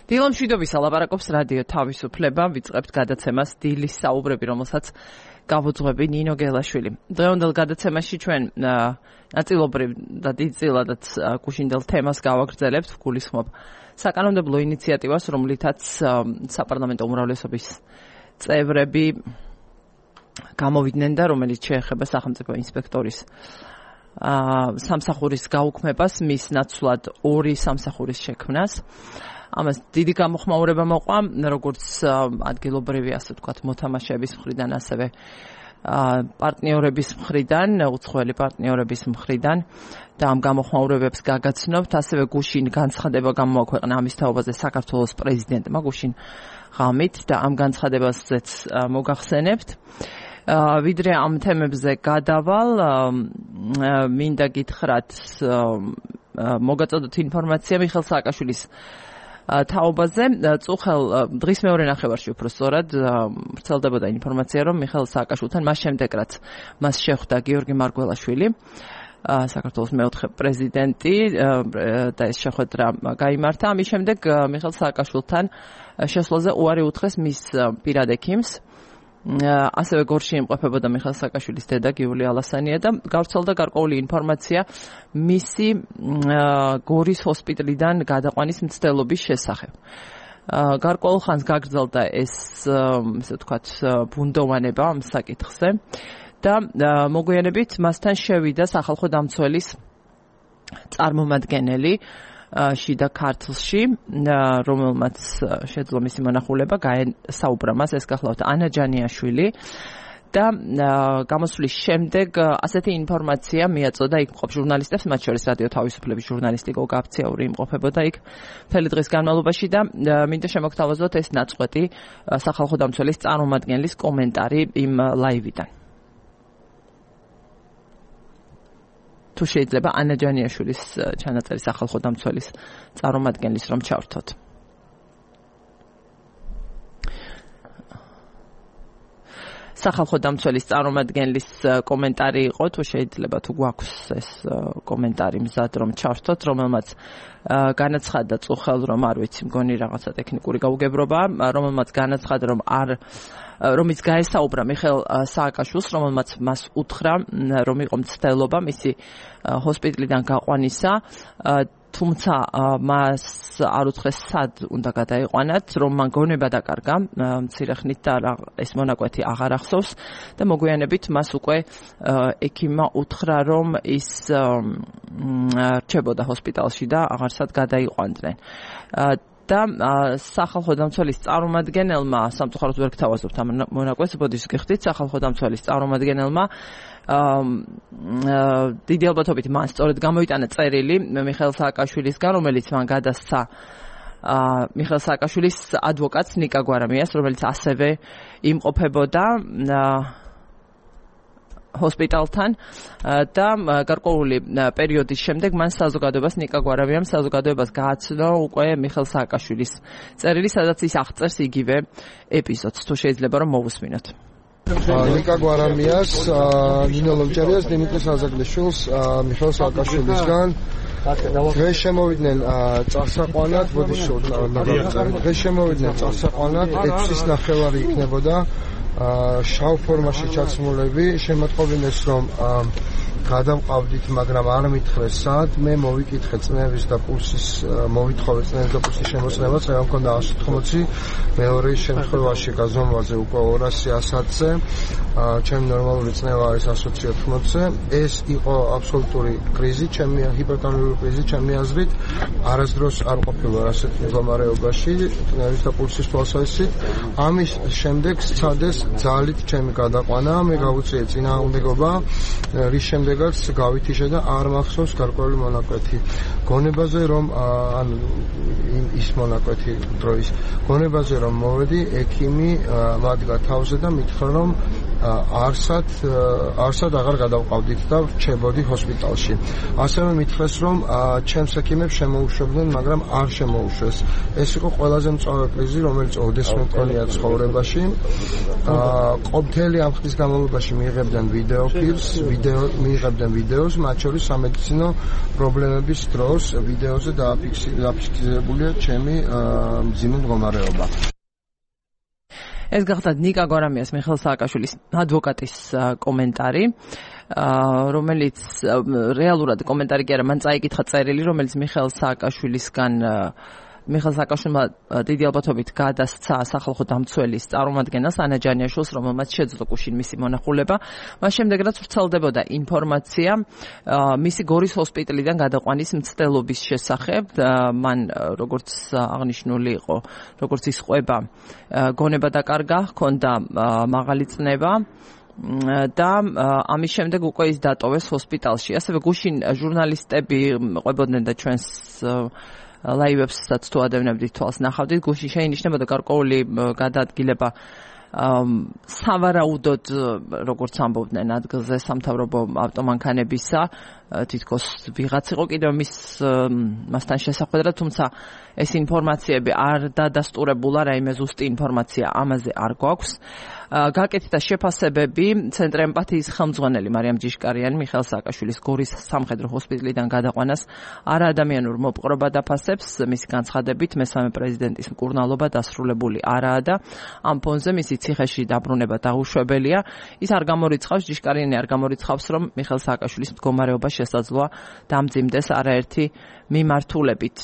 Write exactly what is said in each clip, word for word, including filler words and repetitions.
დილა მშვიდობისა, ლაპარაკობს რადიო თავისუფლება, ვიწყებთ გადაცემას დილის საუბრები, რომელსაც გავუძღვები ნინო გელაშვილი. დღევანდელ გადაცემაში ჩვენ ნაწილობრივ და დიდწილადაც გუშინდელ თემას გავაგრძელებთ, ვგულისხმობ საკანონმდებლო ინიციატივას, რომლითაც საპარლამენტო უმრავლესობის წევრები გამოვიდნენ და რომელიც შეეხება სახელმწიფო ინსპექტორის სამსახურის გაუქმებას, მის ნაცვლად ორი სამსახურის შექმნას. ამას დიდი გამოხმაურება მოყვა, როგორც ადგილობრივი, ასე ვთქვათ, მოთამაშეების მხრიდან, ასევე პარტნიორების მხრიდან, უცხოელი პარტნიორების მხრიდან და ამ გამოხმაურებებს გაგაცნობთ, ასევე გუშინ განცხადება გამოაქვეყნა ამის თაობაზე საქართველოს პრეზიდენტმა გუშინ ღამით და ამ განცხადებაზეც მოგახსენებთ. ვიდრე ამ თემებზე გადავალ, მინდა გითხრათ, მოგაწოდოთ ინფორმაცია მიხეილ სააკაშვილის თაობაზე. წუხელ დღის მეორე ნახევარში უფრო სწორად ვრცელდებოდა ინფორმაცია, რომ მიხეილ სააკაშვილთან მას შემდეგ, რაც მას შეხვდა გიორგი მარგველაშვილი, საქართველოს მეოთხე პრეზიდენტი და ეს შეხვედრა გაიმართა. ამის შემდეგ მიხეილ სააკაშვილთან შესვლაზე უარი უთხრეს მის პირად ექიმს. ასევე გორში იმყოფებოდა მიხეილ სააკაშვილის დედა გიული ალასანია და გავრცელდა გარკვეული ინფორმაცია მისი გორის ჰოსპიტალიდან გადაყვანის მცდელობის შესახებ. გარკვეულ ხანს გაგრძელდა ეს, ესე ვთქვათ, ბუნდოვანება ამ საკითხზე და მოგვიანებით მასთან შევიდა სახალხო დამცველის წარმომადგენელი შიდა ქართლში, რომელმაც შეძლო მისი მონახულება, გაესაუბრა მას, ეს გახლავთ ანა ჯანიაშვილი და გამოსვლის შემდეგ ასეთი ინფორმაცია მიაწოდა იქ მყოფ ჟურნალისტებს, მათ შორის რადიო თავისუფლების ჟურნალისტი გოგა აფციაური იმყოფებოდა იქ მთელი დღის განმავლობაში და მინდა შემოგთავაზოთ ეს ნაწყვეტი სახალხო დამცველის წარმომადგენლის კომენტარი იმ ლაივიდან. თუ შეიძლება ანა ჯანიაშვილის ჩანაწერი სახალხო დამცველის წარმომადგენლის რომ ჩავრთოთ. სახალხო დამცველის წარმომადგენლის კომენტარი იყო, თუ შეიძლება თუ გვაქვს ეს კომენტარი მზად რომ ჩავრთოთ, რომელმაც განაცხადა წუხელ რომ არ ვიცი, მგონი რაღაცა ტექნიკური გაუგებრობა, რომელმაც განაცხადა რომ არ რომიც გაესაუბრა მიხეილ სააკაშვილს, რომელმაც მას უთხრა რომ იყო მცდელობა მისი ჰოსპიტალიდან გაყვანისა, თუმცა მას არ უთხრეს სად უნდა გადაიყვანათ, რომ მან გონება დაკარგა მცირე ხნით და ეს მონაკვეთი აღარ ახსოვს და მოგვიანებით მას უკვე ექიმმა უთხრა რომ ის რჩებოდა ჰოსპიტალში და აღარსად გადაიყვანდნენ. და სახალხო დამცველის წარმომადგენელმა, სამწუხაროდ ვერ გთავაზობთ ამ მონაკვეთს, ბოდიშს გიხდით, სახალხო დამცველის წარმომადგენელმა დიდი ალბათობით მან სწორედ გამოიტანა წერილი მიხეილ სააკაშვილისგან, რომელიც მან გადასცა მიხეილ სააკაშვილის ადვოკატს ნიკა გვარამიას, რომელიც ასევე იმყოფებოდა ჰოსპიტალთან და გარკვეული პერიოდის შემდეგ მან საზოგადოებას ნიკა გვარამიამ საზოგადოებას გააცნო უკვე მიხეილ სააკაშვილის წერილი, სადაც ის აღწერს იგივე ეპიზოდს, თუ შეიძლება რომ მოვუსმინოთ. ნიკა გვარამიას, ნინო ლომჭარიას, დიმიტრი საზაგლიშვილს მიხეილ სააკაშვილისგან დღეს შემოვიდნენ წარსაყვანად, ბოდიშო დღეს შემოვიდნენ წარსაყვანად, ექვსის ნახევარი იქნებოდა შავ ფორმაში ჩაცმულები, შემატყობინეს რომ გადავყავდით, მაგრამ არ მითხრეს სად, მე მოვიკითხე წნევის და პულსის, მოვითხოვე წნევის და პულსის შემოწმებას, რა მქონდა ათს ოცდაოთხი, მეორე შემთხვევაში გაზომვაზე უკვე ორასი ასათზე, ჩემი ნორმალური წნევა არის ათს ოცდაოთხზე, ეს იყო აბსოლუტური კრიზი, ჩემი ჰიპერტონიული კრიზი, ჩემი აზრით, არასდროს არ ყოფილა ასეთ მდგომარეობაში, წნევის და პულსის თვალსაზრისით, ამის შემდეგ სცადეს ძალით ჩემი გადაყვანა, მე გავუწიე წინააღმდეგობა, რის შემდეგაც გავითიშე და არ მახსოვს გარკვეული მონაკვეთი. გონებაზე რომ ან ის მონაკვეთი დროის გონებაზე რომ მოვედი, ექიმი მადგა თავზე და მითხრა რომ არსად არსად აღარ გადავყავდით და რჩებოდი ჰოსპიტალში. ასევე მითხრეს, რომ ჩემს ექიმებს შემოუშვებდნენ, მაგრამ არ შემოუშვეს. ეს იყო ყველაზე მწვავე კრიზი, რომელიც ოდესმე მქონია ცხოვრებაში. ყოველი ამ ხნის განმავლობაში მიიღებდნენ ვიდეო ფილმს, ვიდეო მიიღებდნენ ვიდეოს, მათ შორის სამედიცინო პრობლემების დროს ვიდეოზე დაფიქსირებულია ჩემი მძიმე მდგომარეობა. ეს გახდა ნიკა გვარამიას მიხეილ სააკაშვილის ადვოკატის კომენტარი, რომელიც რეალურად კომენტარი კი არა, მან წაიკითხა წერილი, რომელიც მიხეილ სააკაშვილისგან მიხეილ სააკაშვილმა დიდი ალბათობით გადასცა სახალხო დამცველის წარმომადგენელს ანა ჯანიაშვილს, რომელმაც შეძლო გუშინ მისი მონახულება. მას შემდეგ რაც ვრცელდებოდა ინფორმაცია მისი გორის ჰოსპიტალიდან გადაყვანის მცდელობის შესახებ, მან როგორც აღნიშნული იყო, როგორც ის ყვება, გონება დაკარგა, ჰქონდა მაღალი წნება და ამის შემდეგ უკვე ის დატოვეს ჰოსპიტალში. ასევე გუშინ ჟურნალისტები ყვებოდნენ და ჩვენს ლაივებსაც თუ ადევნებდით თვალს ნახავდით, გუშინ შეინიშნებოდა გარკვეული გადაადგილება სავარაუდოდ, როგორც ამბობდნენ ადგილზე, სამთავრობო ავტომანქანებისა, თითქოს ვიღაც იყო კიდევ მის მასთან შესახვედრად, თუმცა ეს ინფორმაციები არ დადასტურებულა, რაიმე ზუსტი ინფორმაცია ამაზე არ გვაქვს. გაკეთდა შეფასებები ცენტრ ემპათიის ხელმძღვანელი მარიამ ჯიშკარიანი მიხეილ სააკაშვილის გორის სამხედრო ჰოსპიტალიდან გადაყვანას არაადამიანურ მოპყრობა დაფასებს. მისი განცხადებით, მესამე პრეზიდენტის მკურნალობა დასრულებული არაა და ამ ფონზე მისი ციხეში დაბრუნება დაუშვებელია. ის არ გამორიცხავს, ჯიშკარიანი არ გამორიცხავს, რომ მიხეილ სააკაშვილის მდგომარეობა შესაძლოა დამძიმდეს არაერთი მიმართულებით.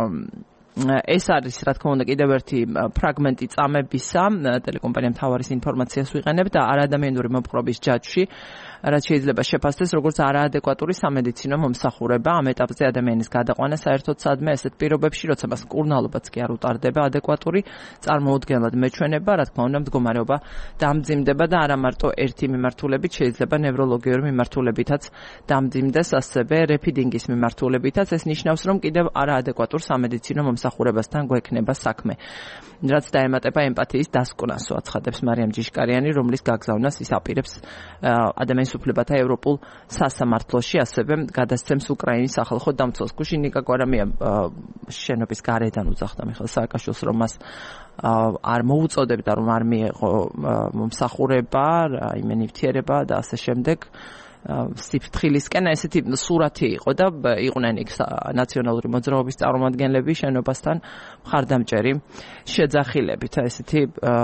ეს არის, რა თქმა უნდა, კიდევ ერთი ფრაგმენტი წამებისა, ტელეკომპანია მთავარის ინფორმაციას ვიყენებ და არაადამიანური მოპყრობის ჯაჭვში, რაც შეიძლება შეფასდეს როგორც არაადეკვატური სამედიცინო მომსახურება. ამ ეტაპზე ადამიანის გადაყვანა საერთოდ სადმე ესეთ პირობებში, როცა მას მკურნალობაც კი არ უტარდება ადეკვატური წარმოუდგენლად მეჩვენება, რა თქმა უნდა, მდგომარეობა დამძიმდება და არა მარტო ერთი მიმართულებით, შეიძლება ნევროლოგიური მიმართულებითაც დამძიმდეს, ასევე რეფიდინგის მიმართულებითაც. ეს ნიშნავს, რომ კიდევ არაადეკვატურ სამედიცინო მომსახურებასთან გვექნება საქმე. რაც დაემატება ემპათიის დასკვნასო, აცხადებს მარიამ ჯიშკარიანი, რომლის გაგზავნას ის აპირებს ადამიანის უფლებათა ევროპულ სასამართლოში, ასევე გადასცემს უკრაინის სახალხო დამცველს. გუშინ ნიკა გვარამია შენობის გარედან უძახდა მიხეილ სააკაშვილს, რომ მას არ მოუწოდებდა, რომ არ მიეღო მომსახურება, რაიმე ნივთიერება და ასე შემდეგ. სიფრთხილისკენ ესეთი სურათი იყო და იყვნენ იქ ნაციონალური მოძრაობის წარმომადგენლები შენობასთან მხარდამჭერი შეძახილებით. ესეთი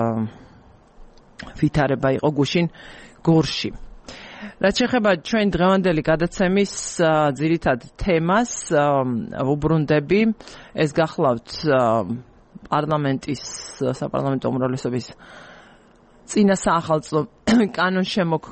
ვითარება იყო გუშინ გორში. რაც შეეხება ჩვენ დღევანდელი გადაცემის ძირითად თემას, ვუბრუნდები, ეს გახლავთ პარლამენტის საპარლამენტო უმრავლესობის წინა საახალწლო კანონ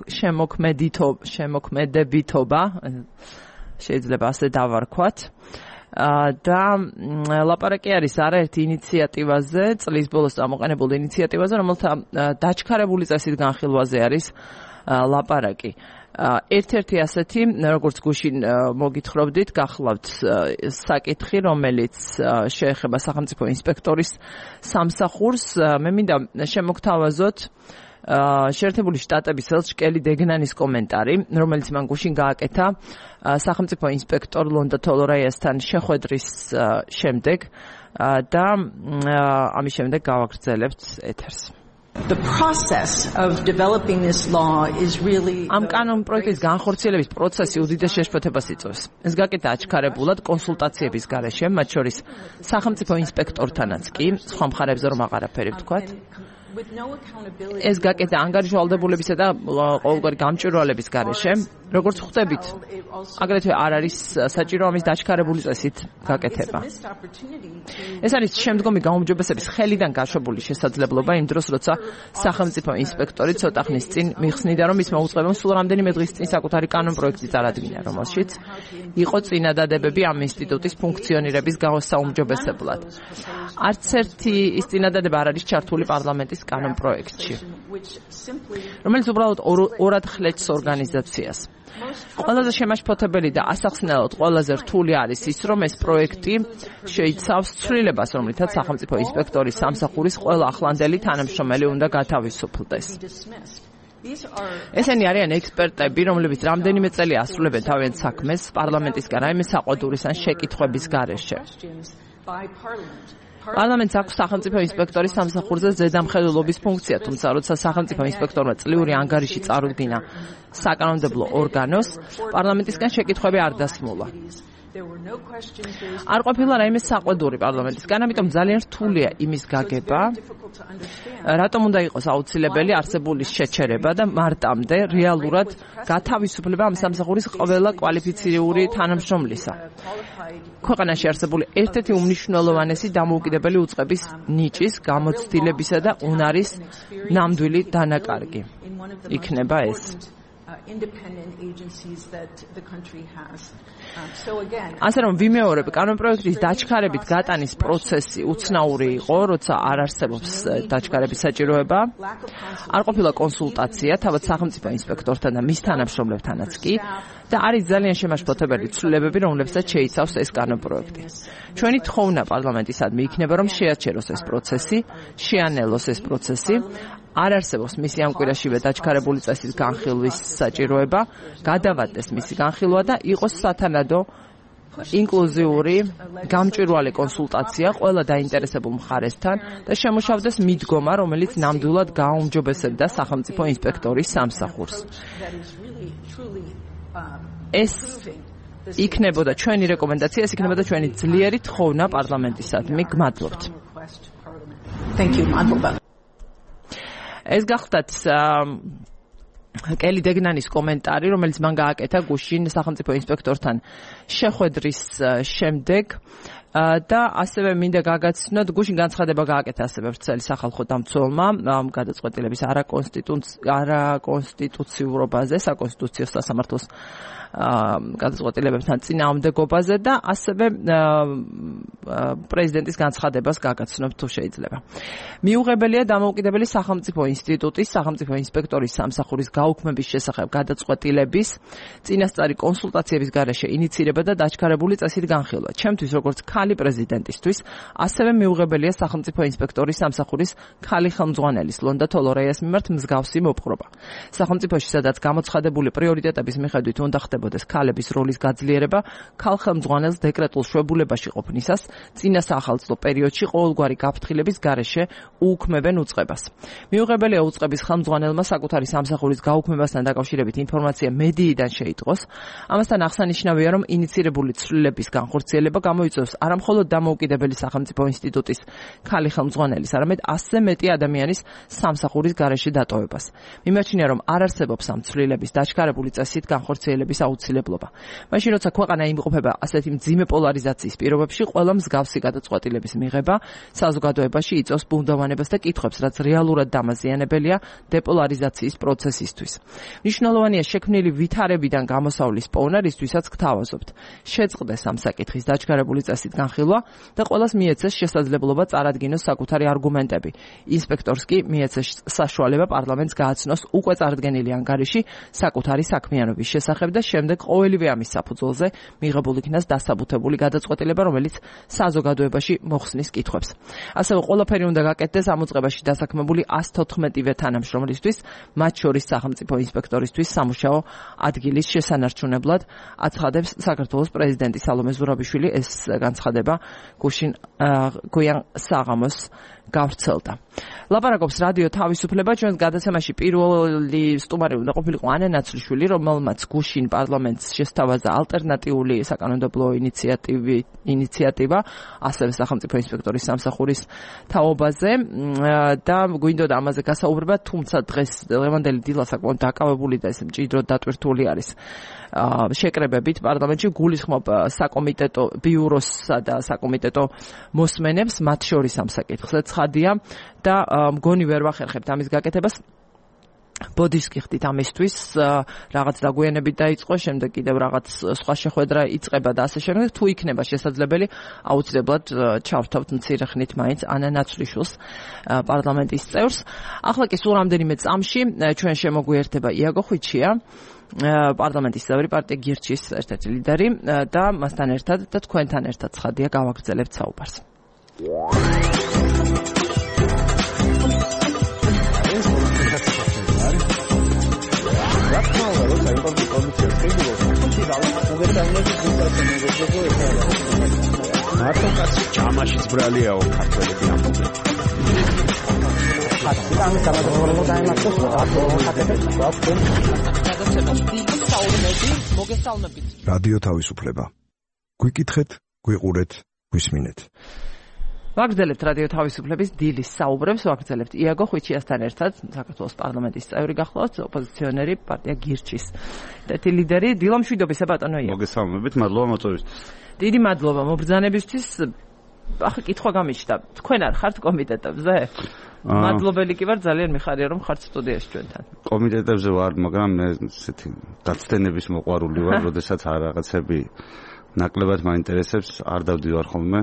შემოქმედებითობა, შეიძლება ასე დავარქვათ. და ლაპარაკი არის არაერთი ინიციატივაზე, წლის ბოლოს წამოყენებულ ინიციატივაზე, რომელთა დაჩქარებული წესით განხილვაზე არის ლაპარაკი. ერთ-ერთი ასეთი, როგორც გუშინ მოგითხრობდით, გახლავთ საკითხი, რომელიც შეეხება სახელმწიფო ინსპექტორის სამსახურს. მე მინდა შემოგთავაზოთ შეერთებული შტატების ელჩი კელი დეგნანის კომენტარი, რომელიც მან გუშინ გააკეთა სახელმწიფო ინსპექტორ ლონდა თოლორაიასთან შეხვედრის შემდეგ და ამის შემდეგ გავაგრძელებთ ეთერს. The process of developing this law is really ამ კანონ პროექტის განხორციელების პროცესი უდიდეს შეშფოთებას იწვევს. ეს გაკეთა აჩქარებულად კონსულტაციების გარეშე, მათ შორის სახელმწიფო ინსპექტორთანაც კი, სხვა მხარეებზე რომ აღარაფერი ვთქვათ. ეს გაკეთა ანგარიშვალდებულებისა და ყოველგვარი გამჭვირვალების გარეშე, როგორც ხვდებით, აგრეთვე არ არის საჭირო ამის დაჩქარებული წესით გაკეთება. ეს არის შემდგომი გაუმჯობესების ხელიდან გაშვებული შესაძლებლობა იმ დროს, როცა სახელმწიფო ინსპექტორი ცოტა ხნის წინ მიხსნიდა, რომ ის მოუწყებელს სულ რამდენიმე დღის წინ საკუთარი კანონ პროექტი წარადგინა, რომელშიც იყო წინადადებები ამ ინსტიტუტის ფუნქციონირების გაუსაუმჯობესებლად. არც ერთი ის წინადადება არ არის ჩართული პარლამენტის კანონ პროექტში, რომელიც უბრალოდ ორად ხლეჭს ორგანიზაციას. ყველაზე შემაშფოთებელი და ასახსნელად ყველაზე რთული არის ის, რომ ეს პროექტი შეიცავს ცვლილებას, რომლითაც სახელმწიფო ინსპექტორის სამსახურის ყველა ახლანდელი თანამშრომელი უნდა გათავისუფლდეს. ესენი არიან ექსპერტები, რომლებიც რამდენიმე წელი ასრულებენ თავიანთ საქმეს პარლამენტისგან რაიმე საყვედურის ან შეკითხვების გარეშე. პარლამენტს აქვს სახელმწიფო ინსპექტორის სამსახურზე ზედამხედველობის ფუნქცია, თუმცა როცა სახელმწიფო ინსპექტორმა წლიური ანგარიში წარუდგინა საკანონმდებლო ორგანოს, პარლამენტისგან შეკითხვები არ დასმულა. არ ყოფილა რაიმე საყვედური პარლამენტისგან, ამიტომ ძალიან რთულია იმის გაგება, რატომ უნდა იყოს აუცილებელი არსებული შეჩერება და მარტამდე რეალურად გათავისუფლება ამ სამსახურის ყველა კვალიფიციური თანამშრომლისა. ქვეყანაში არსებული ერთ-ერთი უმნიშვნელოვანესი დამოუკიდებელი უწყების ნიჭის, გამოცდილებისა და უნარის ნამდვილი დანაკარგი იქნება ეს. ასე რომ ვიმეორებ, კანონპროექტის დაჩქარებით გატანის პროცესი უცნაური იყო, როცა არ არსებობს დაჩქარების საჭიროება, არ ყოფილა კონსულტაცია თავად სახელმწიფო ინსპექტორთან და მის თანამშრომლებთანაც კი და არის ძალიან შემაშფოთებელი ცვლილებები, რომლებსაც შეიცავს ეს კანონპროექტი. ჩვენი თხოვნა პარლამენტისადმი იქნება, რომ შეაჩეროს ეს პროცესი, შეანელოს ეს პროცესი, არ არსებობს მისი ამ კვირაშივე დაჩქარებული წესის განხილვის საჭიროება, გადავადდეს მისი განხილვა და იყოს სათანადო ინკლუზიური გამჭვირვალე კონსულტაცია ყველა დაინტერესებულ მხარესთან და შემუშავდეს მიდგომა, რომელიც ნამდვილად გააუმჯობესებდა სახელმწიფო ინსპექტორის სამსახურს. ეს იქნებოდა ჩვენი რეკომენდაცია, ეს იქნებოდა ჩვენი ძლიერი თხოვნა პარლამენტისადმი. გმადლობთ. Thank you, Madhuba. ეს გახლდათ კელი დეგნანის კომენტარი, რომელიც მან გააკეთა გუშინ სახელმწიფო ინსპექტორთან შეხვედრის შემდეგ და ასევე მინდა გაგაცნოთ, გუშინ განცხადება გააკეთა ასევე ვრცელი სახალხო დამცველმა ამ გადაწყვეტილების არაკონსტიტუციურობაზე, საკონსტიტუციო სასამართლოს გადაწყვეტილებებთან წინააღმდეგობაზე და ასევე პრეზიდენტის განცხადებას გაგაცნობთ თუ შეიძლება. მიუღებელია დამოუკიდებელი სახელმწიფო ინსტიტუტის, სახელმწიფო ინსპექტორის სამსახურის გაუქმების შესახებ გადაწყვეტილების წინასწარი კონსულტაციების გარეშე ინიცირება და დაჩქარებული წესით განხილვა. ჩემთვის როგორც ქალი პრეზიდენტისთვის, ასევე მიუღებელია სახელმწიფო ინსპექტორის სამსახურის ქალი ხელმძღვანელის ლონდა თოლორეას მიმართ მსგავსი მოპყრობა. სახელმწიფოში, სადაც გამოცხადებული პრიორიტეტების მიხედვით უნდა ხდებოდეს ქალების როლის გაძლიერება, ქალ ხელმძღვანელს დეკრეტულ შვებულებაში ყოფნისას წინა საახალწლო პერიოდში ყოველგვარი გაფრთხილების გარეშე უუქმებენ უწყებას. მიუღებელია უწყების ხელმძღვანელმა საკუთარი სამსახურის გაუქმებასთან დაკავშირებით ინფორმაცია მედიიდან შეიტყოს. ამასთან აღსანიშნავია, რომ ინიცირებული ცვლილების განხორციელება გამოიწვევს არა მხოლოდ დამოუკიდებელი სახელმწიფო ინსტიტუტის ქალი ხელმძღვანელის, არამედ ასზე მეტი ადამიანის სამსახურის გარეშე დატოვებას. მიმაჩნია, რომ არ არსებობს ამ ცვლილების დაჩქარებული წესით განხორციელების აუცილებლობა. მაშინ, როცა ქვეყანა იმყოფება ასეთი მძიმე პოლარიზაციის პირობებში, ყველა მსგავსი გადაწყვეტილების მიღება საზოგადოებაში იწვევს ბუნდოვანებას და კითხვებს, რაც რეალურად დამაზიანებელია დეპოლარიზაციის პროცესისთვის. მნიშვნელოვანია შექმნილი ვითარებიდან გამოსავლის პოვნა, რისთვისაც გთავაზობთ. შეწყდეს ამ საკითხის დაჩქარებული წესით განხილვა და ყველას მიეცეს შესაძლებლობა წარადგინოს საკუთარი არგუმენტები. ინსპექტორს კი მიეცეს საშუალება პარლამენტს გააცნოს უკვე წარდგენილი ანგარიში საკუთარი საქმიანობის შესახებ და შემდეგ ყოველივე ამის საფუძველზე მიღებულ იქნას დასაბუთებული გადაწყვეტილება, რომელიც საზოგადოებაში მოხსნის კითხვებს. ასევე ყველაფერი უნდა გაკეთდეს ამ უწყებაში დასაქმებული ას თოთხმეტივე თანამშრომლისთვის, მათ შორის სახელმწიფო ინსპექტორისთვის სამუშაო ადგილის შესანარჩუნებლად, აცხადებს საქართველოს პრეზიდენტი სალომე ზურაბიშვილი. ეს განცხადება გუშინ გვიან საღამოს გავრცელდა. ლაპარაკობს რადიო თავისუფლება. ჩვენს გადაცემაში პირველი სტუმარი უნდა ყოფილიყო ანა ნაცვლიშვილი, რომელმაც გუშინ პარლამენტს შესთავაზა ალტერნატიული საკანონმდებლო ინიციატივი ინიციატივა, ასევე სახელმწიფო ინსპექტორის სამსახურის თაობაზე და გვინდოდა ამაზე გასაუბრება, თუმცა დღეს ლევანდელი დილა საკმაოდ დაკავებული და ეს მჭიდროდ დატვირთული არის შეკრებებით პარლამენტში. გულისხმობ საკომიტეტო ბიუროსსა და საკომიტეტო მოსმენებს, მათ შორის ამ საკითხზე ცხადია და მგონი ვერ ვახერხებთ ამის გაკეთებას. ბოდიშს გიხდით ამისთვის, რაღაც დაგვიანებით დაიწყო, შემდეგ კიდევ რაღაც სხვა შეხვედრა იწყება და ასე შემდეგ. თუ იქნება შესაძლებელი, აუცილებლად ჩავთავთ მცირე ხნით მაინც ანა ნაცვლიშვილს, პარლამენტის წევრს. ახლა კი სულ რამდენიმე წამში ჩვენ შემოგვიერთება იაგო ხვიჩია, პარლამენტის წევრი, პარტია გირჩის ერთ-ერთი ლიდერი და მასთან ერთად და თქვენთან ერთად ცხადია გავაგრძელებთ საუბარს. კომიტეტი მარტო კაცი ჯამაშიც ბრალიაო ქართველები ამბობენ. ამის გამარჯვება დაიმართოს რადიო თავისუფლება. გვიკითხეთ, გვიყურეთ, გვისმინეთ. ვაგრძელებთ რადიო თავისუფლების დილის საუბრებს, ვაგრძელებთ იაგო ხვიჩიასთან ერთად, საქართველოს პარლამენტის წევრი გახლავთ, ოპოზიციონერი პარტია გირჩის ერთ-ერთი ლიდერი. დილო მშვიდობისა ბატონო იაგო. მოგესალმებით, მადლობა მოწვევისთვის. დიდი მადლობა მობრძანებისთვის. ახლა კითხვა გამიჩნდა, თქვენ არ ხართ კომიტეტებზე? მადლობელი კი ვარ, ძალიან მიხარია რომ ხართ სტუდიაში ჩვენთან. კომიტეტებზე ვარ, მაგრამ მე ესეთი გაცდენების მოყვარული ვარ, როდესაც არ რაღაცები ნაკლებად მაინტერესებს, არ დავდივარ ხოლმე.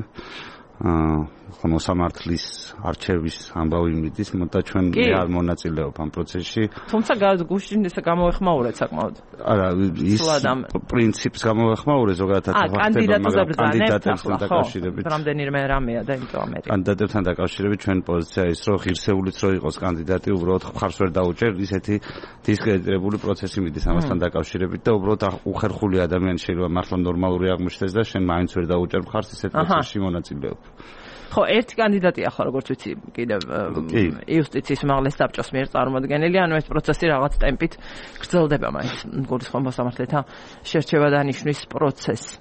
აა მოსამართლის არჩევის ამბავი მიდის, მოდა ჩვენ მე არ მონაწილეობ ამ პროცესში. თუმცა გუშინ ესე გამოეხმაურეთ საკმაოდ. არა, ის პრინციპს გამოეხმაურე ზოგადად ახლა კანდიდატებთან დაკავშირებით. რამდენიმე რამეა და იმიტომ ამერი. კანდიდატებთან დაკავშირებით ჩვენ პოზიცია ის რომ ღირსეულიც რო იყოს კანდიდატი, უბრალოდ ხარს ვერ დაუჭერ, ისეთი დისკრედიტებული პროცესი მიდის ამასთან დაკავშირებით და უბრალოდ უხერხული ადამიანი შეიძლება მართლა ნორმალური აღმოჩნდეს და შენ მაინც ვერ დაუჭერ ხარს ისეთ პროცესში მონაწილეობ. ხო, ერთი კანდიდატი ახლა როგორც ვიცი, კიდევ იუსტიციის უმაღლეს საბჭოს მიერ წარმოადგენელი, ანუ ეს პროცესი რაღაც ტემპით გრძელდება მაინც გულისხმობ მოსამართლეთა შერჩევა და ნიშნის პროცესი.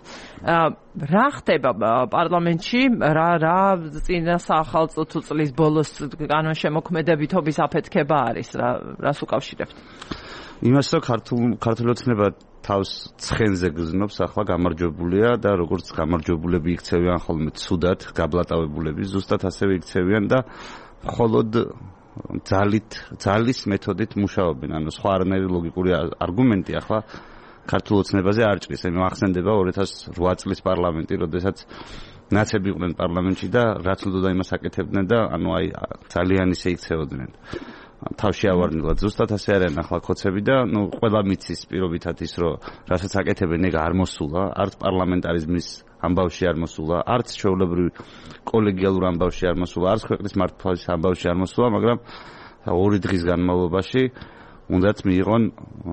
რა ხდება პარლამენტში, რა რა წინა სახელმწიფო წლის ბოლოს კანონშემოქმედებითობის აფეთქება არის, რა რას უკავშირებთ? იმას რომ ქართული ოცნება თავს ცხენზე გზნობს, ახლა გამარჯვებულია და როგორც გამარჯვებულები იქცევიან ხოლმე ცუდად, გაბლატავებულები ზუსტად ასევე იქცევიან და მხოლოდ ძალით, ძალის მეთოდით მუშაობენ. ანუ სხვა არანაირი ლოგიკური არგუმენტი ახლა ქართულ ოცნებაზე არ ჭრის. მე ახსენდება ორი ათას ოთხ წლის პარლამენტი, როდესაც ნაცები იყვნენ პარლამენტში და რაც უნდა იმას აკეთებდნენ და ანუ აი ძალიან ისე იქცეოდნენ. თავში ავარნილად ზუსტად ასე არიან ახლა ხოცები და ნუ ყველა მიცის პირობითად ის რომ რასაც აკეთებენ ეგ არ მოსულა, არც პარლამენტარიზმის ამბავში არ მოსულა, არც ჩვეულებრივ კოლეგიალურ ამბავში არ მოსულა, არც ქვეყნის მართლობის ამბავში არ მოსულა, მაგრამ ორი დღის განმავლობაში უნდათ მიიღონ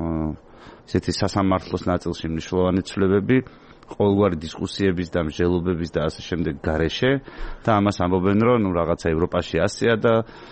ესეთი სასამართლოს ნაწილში მნიშვნელოვანი ცვლილებები, ყოველგვარი დისკუსიების და მსჯელობების და ასე შემდეგ გარეშე და ამას ამბობენ რომ ნუ რაღაცა ევროპაში ასეა და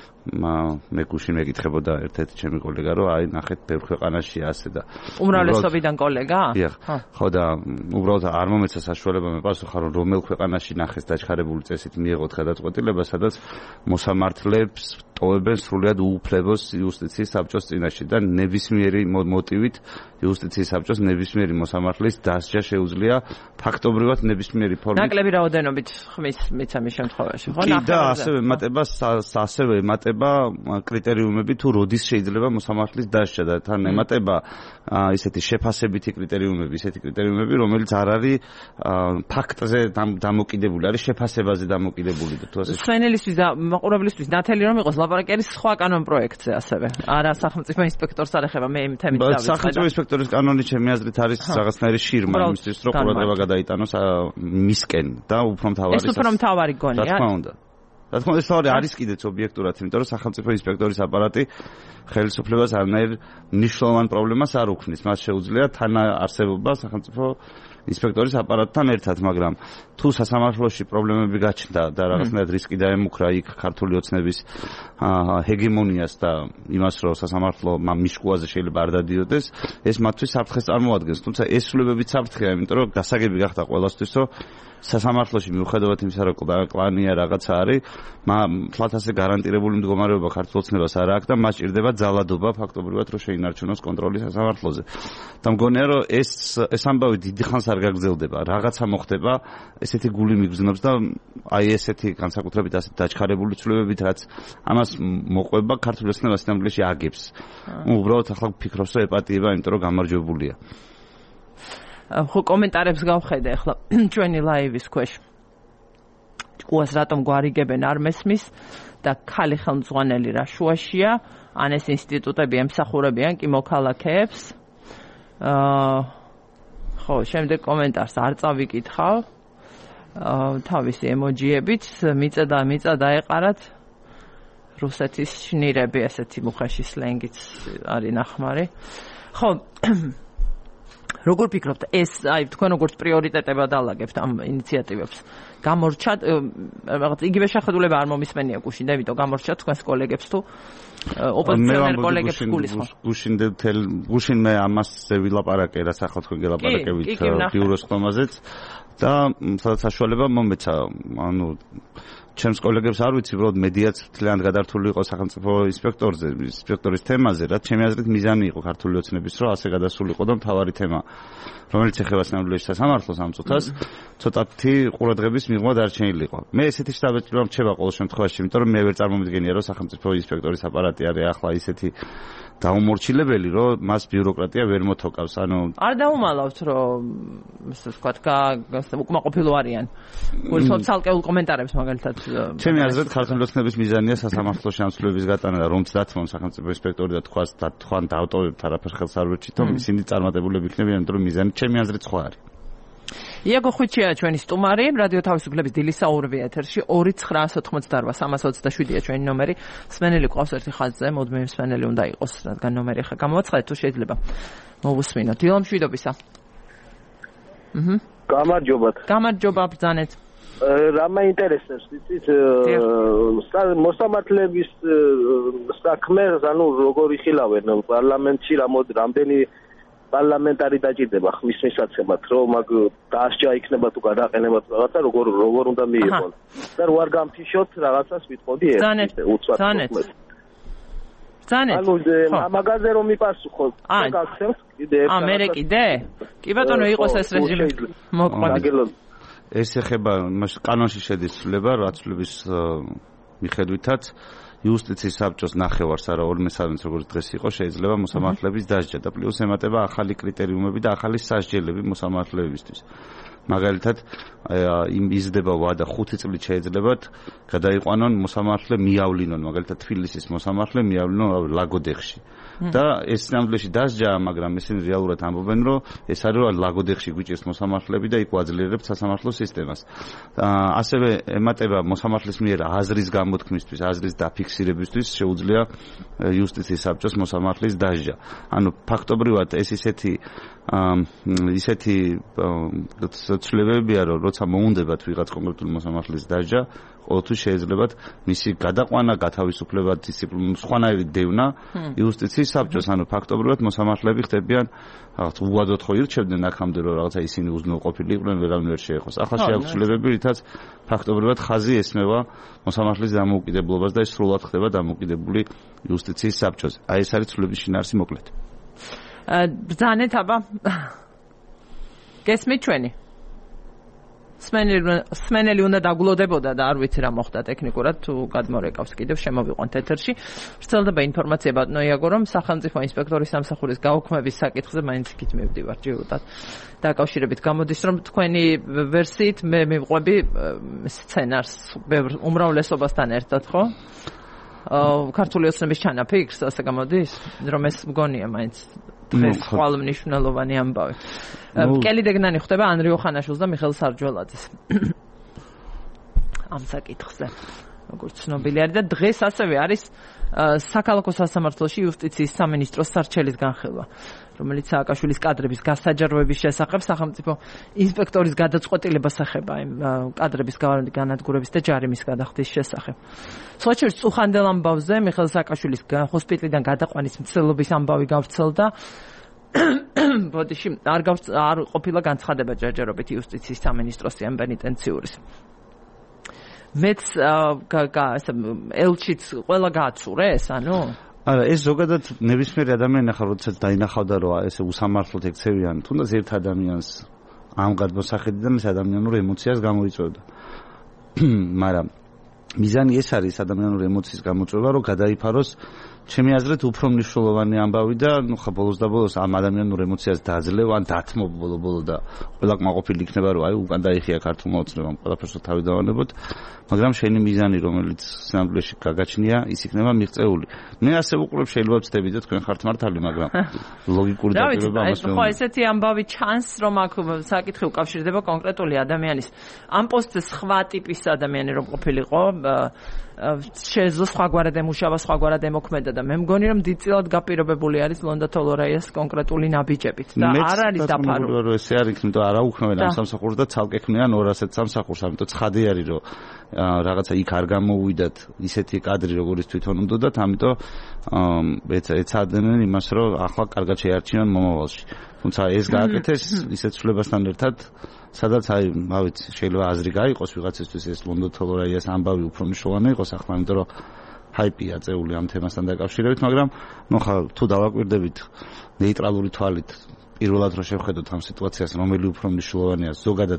მე გუშინ მეკითხებოდა ერთ-ერთი ჩემი კოლეგა რომ აი ნახეთ ბევრ ქვეყანაში ასე და უმრავლესობიდან კოლეგა? ხო და უბრალოდ არ მომეცა საშუალება მე პასუხა რომ რომელ ქვეყანაში ნახეს დაჩქარებული წესით მიიღოთ გადაწყვეტილება, სადაც მოსამართლეებს ტოვებენ სრულად უუფლებას იუსტიციის საბჭოს წინაშე და ნებისმიერი მოტივით იუსტიციის საბჭოს ნებისმიერი მოსამართლის დასჯა შეუძლია ფაქტობრივად ნებისმიერი ფორმით. ნაკლები რაოდენობით ხმის მიცემის შემთხვევაში, ხო? კი და ასევე ემატება ასევე ემატება კრიტერიუმები თუ როდის შეიძლება მოსამართლის დასჯა და თან ემატება ისეთი შეფასებითი კრიტერიუმები, ისეთი კრიტერიუმები, რომელიც არ არის ფაქტზე დამოკიდებული, არის შეფასებაზე დამოკიდებული და თუ ასე სვენელისთვის და მაყურებლისთვის ნათელი რომ იყოს ლაპარაკი არის სხვა კანონ პროექტზე ასევე. არა სახელმწიფო ინსპექტორს არ ეხება, მე იმ თემით დავიწყე. სახელმწიფო ინსპექტორის კანონი ჩემი აზრით არის რაღაცნაირი შირმა იმისთვის, რომ ყურადღება გადაიტანოს მისკენ და უფრო მთავარი ეს უფრო მთავარი გონია. რა თქმა უნდა. რა თქმა უნდა, ეს არის კიდეც ობიექტურად, იმიტომ რომ სახელმწიფო ინსპექტორის აპარატი ხელისუფლებას არანაირ მნიშვნელოვან პრობლემას არ უქმნის. მას შეუძლია თანაარსებობა სახელმწიფო ინსპექტორის აპარატთან ერთად, მაგრამ თუ სასამართლოში პრობლემები გაჩნდა და რაღაცნაირად რისკი დაემუქრა იქ ქართული ოცნების ჰეგემონიას და იმას, რომ სასამართლო მიშკუაზე შეიძლება არ დადიოდეს, ეს მათთვის საფრთხეს წარმოადგენს. თუმცა ეს სრულებებით საფრთხეა, იმიტომ რომ გასაგები გახდა ყველასთვის, რომ სასამართლოში მიუხედავად იმისა, რომ კლანია რაღაცა არის, თლათ ასე გარანტირებული მდგომარეობა ქართულ ოცნებას არ აქვს და მას ჭირდება ძალადობა ფაქტობრივად, რომ შეინარჩუნოს კონტროლი სასამართლოზე. და მგონია, რომ ეს ეს ამბავი დიდი ხანს არ გაგრძელდება, რაღაცა მოხდება, ესეთი გული მიგზნობს და აი ესეთი განსაკუთრებით ასე დაჩქარებული ცვლილებებით, რაც ამას მოყვება ქართულ ოცნებას სინამდვილეში აგებს. უბრალოდ ახლა ვფიქრობ, რომ ეპატიება, იმიტომ რომ გამარჯვებულია. ხო კომენტარებს გავხედე ახლა ჩვენი ლაივის ქვეშ. ყუას რატომ გვარიგებენ არ მესმის და ხალი ხელმძღვანელი რა შუაშია, ან ეს ინსტიტუტები ემსახურებიან კი მოქალაქეებს. აა ხო, შემდეგ კომენტარს არ წავიკითხავ. აა თავისი ემოჯიებით მიწა მიწა დაეყარათ რუსეთის შნირები, ესეთი მუხაში სლენგიც არის ნახმარი. ხო როგორ ფიქრობთ, ეს აი თქვენ როგორც პრიორიტეტებად ალაგებთ ამ ინიციატივებს? გამორჩათ რაღაც იგივე შეხედულება არ მომისმენია გუშინ და იმიტომ გამორჩათ თქვენს კოლეგებს თუ ოპოზიციონერ კოლეგებს გულისხმობ. გუშინ გუშინ მე ამასზე ვილაპარაკე, რაც ახლა თქვენ გელაპარაკებით ბიუროს ხომაზეც და სადაც საშუალება მომეცა, ანუ ჩემს კოლეგებს არ ვიცი, უბრალოდ მედიაც მთლიანად გადართული იყო სახელმწიფო ინსპექტორზე, ინსპექტორის თემაზე, რაც ჩემი აზრით მიზანი იყო ქართული ოცნების, რომ ასე გადასულიყო და მთავარი თემა, რომელიც ეხება სინამდვილეში სასამართლოს ამ წუთას, ცოტათი ყურადღების მიღმა დარჩენილიყო. მე ესეთი შთაბეჭდილება მრჩება ყოველ შემთხვევაში, იმიტომ რომ მე ვერ წარმომიდგენია, რომ სახელმწიფო ინსპექტორის აპარატი არის ახლა ისეთი დაუმორჩილებელი, რომ მას ბიუროკრატია ვერ მოთოკავს. ანუ არ დაუმალავთ, რომ ასე ვთქვათ, უკმაყოფილო არიან. გულისხმობ ცალკეულ კომენტარებს მაგალითად. ჩემი აზრით, ქართული ოცნების მიზანია სასამართლოში ამსვლების გატანა და რომც დათმონ სახელმწიფო ინსპექტორი და თქვას და თქვან დაავტოვებთ არაფერ ხელს არ ვერჩით, რომ ისინი წარმატებულები იქნებიან, იმიტომ რომ მიზანი ჩემი აზრით სხვა არის. იაგო ხვიჩია ჩვენი სტუმარი, რადიო თავისუფლების დილისაურვი ეთერში ორი ცხრა ოცდაოთხმოცდარბა სამას ოცდაშვიდია ჩვენი ნომერი. მსმენელი ყავს ერთი ხაზზე, მოდმე მსმენელი უნდა იყოს, რადგან ნომერი ხა გამოვაცხადეთ თუ შეიძლება მოვუსმინოთ. დილა მშვიდობისა. აჰა. გამარჯობათ. გამარჯობა ბრძანეთ. რა მაინტერესებს, იცით, მოსამართლეების საქმე, ანუ როგორ იხილავენ პარლამენტში, რამდენი პარლამენტარი დაჭირდება ხმის მისაცემად, რომ მაგ დაასჯა იქნება თუ გადაყენება თუ რაღაცა, როგორ როგორ უნდა მიიღონ. და რო არ გამფიშოთ რაღაცას ვიტყოდი ეს უცბად. ბრძანეთ. ბრძანეთ. ანუ მაგაზე რომ მიპასუხოთ, გაგაცემთ კიდე ერთ. აა, მე კიდე? კი ბატონო, იყოს ეს რეჟიმი. მოყვებით. ეს ეხება კანონში შედის ცვლილება, რაც ცვლილების მიხედვითაც იუსტიციის საბჭოს ნახევარს არა ორ მესამედს როგორც დღეს იყო შეიძლება მოსამართლეების დასჯა და პლუს ემატება ახალი კრიტერიუმები და ახალი სასჯელები მოსამართლეებისთვის. მაგალითად, იმ იზრდება ვადა ხუთი წლით შეიძლებათ გადაიყვანონ მოსამართლე მიავლინონ, მაგალითად თბილისის მოსამართლე მიავლინონ ლაგოდეხში. და ეს სამდროში დასჯაა, მაგრამ ისინი რეალურად ამბობენ, რომ ეს არის რომ ლაგოდეხში გვიჭირს მოსამართლეები და იქ ვაძლიერებთ სასამართლო სისტემას. ასევე ემატება მოსამართლის მიერ აზრის გამოთქმისთვის, აზრის დაფიქსირებისთვის შეუძლია იუსტიციის საბჭოს მოსამართლის დასჯა. ანუ ფაქტობრივად ეს ისეთი ისეთი ცვლილებებია, რომ როცა მოუნდებათ ვიღაც კონკრეტული მოსამართლის დასჯა, ყოველთვის შეიძლებათ მისი გადაყვანა, გათავისუფლება, დისციპლინური სხვანაირი დევნა იუსტიციის საბჭოს. ანუ ფაქტობრივად მოსამართლეები ხდებიან რაღაც უვადოდ ხო ირჩევდნენ აქამდე, რომ რაღაცა ისინი უზრუნველყოფილი იყვნენ, ვერავინ ვერ შეეხოს. ახლა შეაქვს ცვლილებები, რითაც ფაქტობრივად ხაზი ესმევა მოსამართლის დამოუკიდებლობას და ეს სრულად ხდება დამოუკიდებული იუსტიციის საბჭოზე. აი ეს არის ცვლილების შინაარსი მოკლედ. ბრძანეთ აბა. გესმით ჩვენი? სმენელი უნდა დაგულოდებოდა და არ ვიცი რა მოხდა ტექნიკურად თუ გადმორეკავს კიდევ შემოვიყვანთ ეთერში. ვრცელდება ინფორმაცია ბატონო იაგო, რომ სახელმწიფო ინსპექტორის სამსახურის გაუქმების საკითხზე მაინც იქით მივდივარ ჯეროდად. დაკავშირებით გამოდის, რომ თქვენი ვერსიით მე მივყვები სცენარს უმრავლესობასთან ერთად, ხო? ქართული ოცნების ჩანაფიქრს, ასე გამოდის, რომ ეს მგონია მაინც დღეს ხვალმნიშნულოვანი ამბავი. კელი დეგნანი ხდება ანრიო ხანაშვილს და მიხეილ სარჯველაძეს. ამ საკითხზე. როგორც ცნობილი არის და დღეს ასევე არის საქალაქო სასამართლოში იუსტიციის სამინისტროს სარჩელის განხილვა, რომელიც სააკაშვილის კადრების გასაჯაროების შესახებ სახელმწიფო ინსპექტორის გადაწყვეტილებას ეხება იმ კადრების განადგურების და ჯარიმის გადახდის შესახებ. სხვა შორის წუხანდელ ამბავზე მიხეილ სააკაშვილის ჰოსპიტალიდან გადაყვანის მცდელობის ამბავი გავრცელდა. ბოდიში არ არ ყოფილა განცხადება ჯერჯერობით იუსტიციის სამინისტროს ან პენიტენციურის. მეც ასე ელჩიც ყველა გააცურეს, ანუ არა, ეს ზოგადად ნებისმიერი ადამიანი ახლა როდესაც დაინახავდა რომ ესე უსამართლოდ ექცევიან, თუნდაც ერთ ადამიანს ამ გადმოსახედი და მის ადამიანურ ემოციას გამოიწვევდა. მაგრამ მიზანი ეს არის ადამიანური ემოციის გამოწვევა, რომ გადაიფაროს ჩემი აზრით უფრო მნიშვნელოვანი ამბავი და ნუ ხა ბოლოს და ბოლოს ამ ადამიანურ ემოციას დაძლევ ან დათმობ ბოლო-ბოლო და ყველა კმაყოფილი იქნება რომ აი უკან დაიხია ქართულმა ოცნებამ ყველაფერს თავი დავანებოთ, მაგრამ შენი მიზანი რომელიც სინამდვილეში გაგაჩნია ის იქნება მიღწეული. მე ასე ვუყურებ, შეიძლება ვწდებით თქვენ ხართ მართალი, მაგრამ ლოგიკური დაპირება ამას მე. ხო, ესეთი ამბავი ჩანს, რომ აქ საკითხი უკავშირდება კონკრეტული ადამიანის ამ პოსტზე სხვა ტიპის ადამიანი რომ ყოფილიყო შეეძლო სხვაგვარად ემუშავა, სხვაგვარად ემოქმედა და მე მგონი რომ დიდწილად გაპირობებული არის ლონდა თოლორაიას კონკრეტული ნაბიჯებით და არ არის დაფარული. მე ეს არ იქ, იმიტომ არა უქმნიან ამ სამსახურს და ცალკე ქმნიან ორ ასეთ სამსახურს, ამიტომ ცხადი არის რომ რაღაცა იქ არ გამოუვიდათ ისეთი კადრი როგორიც თვითონ უნდათ, ამიტომ ეცადნენ იმას რომ ახლა კარგად შეარჩიონ მომავალში. თუმცა ეს გააკეთეს ისეთ ცვლილებასთან ერთად, სადაც აი, რა ვიცი, შეიძლება აზრი გაიყოს ვიღაცისთვის ეს ლონდა თოლორაიას ამბავი უფრო მნიშვნელოვანი იყოს ახლა, იმიტომ რომ ჰაიპია წეული ამ თემასთან დაკავშირებით, მაგრამ ნუ ხა თუ დავაკვირდებით ნეიტრალური თვალით, პირველად რო შევხედოთ ამ სიტუაციას, რომელი უფრო მნიშვნელოვანია ზოგადად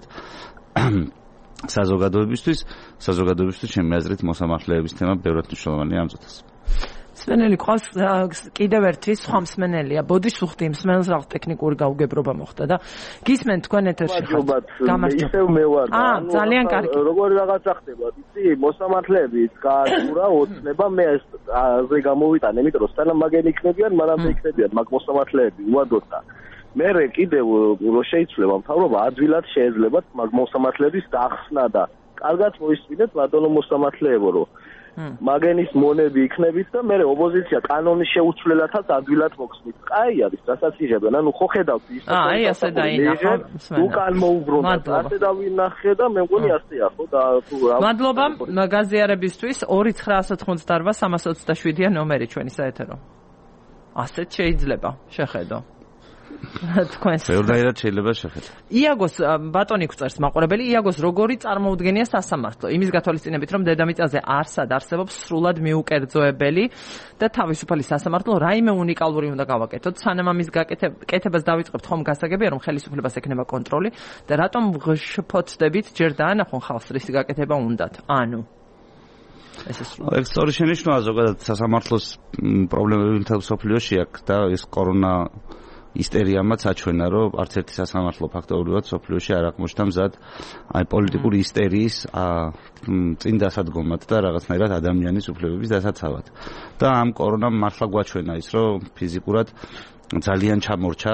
საზოგადოებისთვის, საზოგადოებისთვის ჩემი აზრით მოსამართლეების თემა ბევრად მნიშვნელოვანია ამ წუთას. მსმენელი ყავს კიდევ ერთი სხვა მსმენელია. ბოდიშუხტი მსმენელს რაღაც ტექნიკური გაუგებრობა მოხდა და გისმენ თქვენ ეთერში ხართ. გამარჯობა. ისევ მე ვარ. აა, ძალიან კარგი. როგორი რაღაცა ხდება, იცი, მოსამართლეების გააცურა ოცნება მე ეს ზე გამოვიტანე, იმიტომ რომ სანამ მაგენი იქნებიან, მანამდე იქნებიან მაგ მოსამართლეები უადოდ და მე კიდევ რო შეიძლება მთავრობა ადვილად შეიძლება მაგ მოსამართლეების დახსნა და კარგად მოისმინეთ ბატონო მოსამართლეებო რომ მაგენის მონები იქნებით და მე ოპოზიცია კანონის შეუცვლელადაც ადვილად მოხსნით. კაი არის, რასაც იღებენ. ანუ ხო ხედავთ ის. აა, აი ასე დაინახა. უკან მოუბრუნდა. ასე დავინახე და მე მგონი ასეა, ხო და თუ რა. მადლობა გაზიარებისთვის. ორი ცხრა ოცდაოთხმოცდაოთხ სამას ოცდაშვიდია ნომერი ჩვენი საეთერო. ასეთ შეიძლება შეხედო. თქვენს ბევრდაირად შეიძლება შეხედო. იაგოს ბატონი გვწერს მაყურებელი, იაგოს როგორი წარმოუდგენია სასამართლო? იმის გათვალისწინებით, რომ დედამიწაზე არსად არსებობს სრულად მიუკერძოებელი და თავისუფალი სასამართლო, რაიმე უნიკალური უნდა გავაკეთოთ. სანამ ამის გაკეთებას დავიწყებთ, ხომ გასაგებია, რომ ხელისუფლებას ექნება კონტროლი და რატომ ვშფოთდებით ჯერ დაანახონ ხალხს რის გაკეთება უნდათ? ანუ ეს ისტორიის შენიშვნა ზოგადად სასამართლოს პრობლემები მთელ მსოფლიოში აქვს და ეს კორონა ისტერიამაც აჩვენა, რომ არც ერთი სასამართლო ფაქტობრივად სოფლიოში არ აღმოჩნდა მზად აი პოლიტიკური ისტერიის წინ დასადგომად და რაღაცნაირად ადამიანის უფლებების დასაცავად. და ამ კორონამ მართლა გვაჩვენა ის, რომ ფიზიკურად ძალიან ჩამორჩა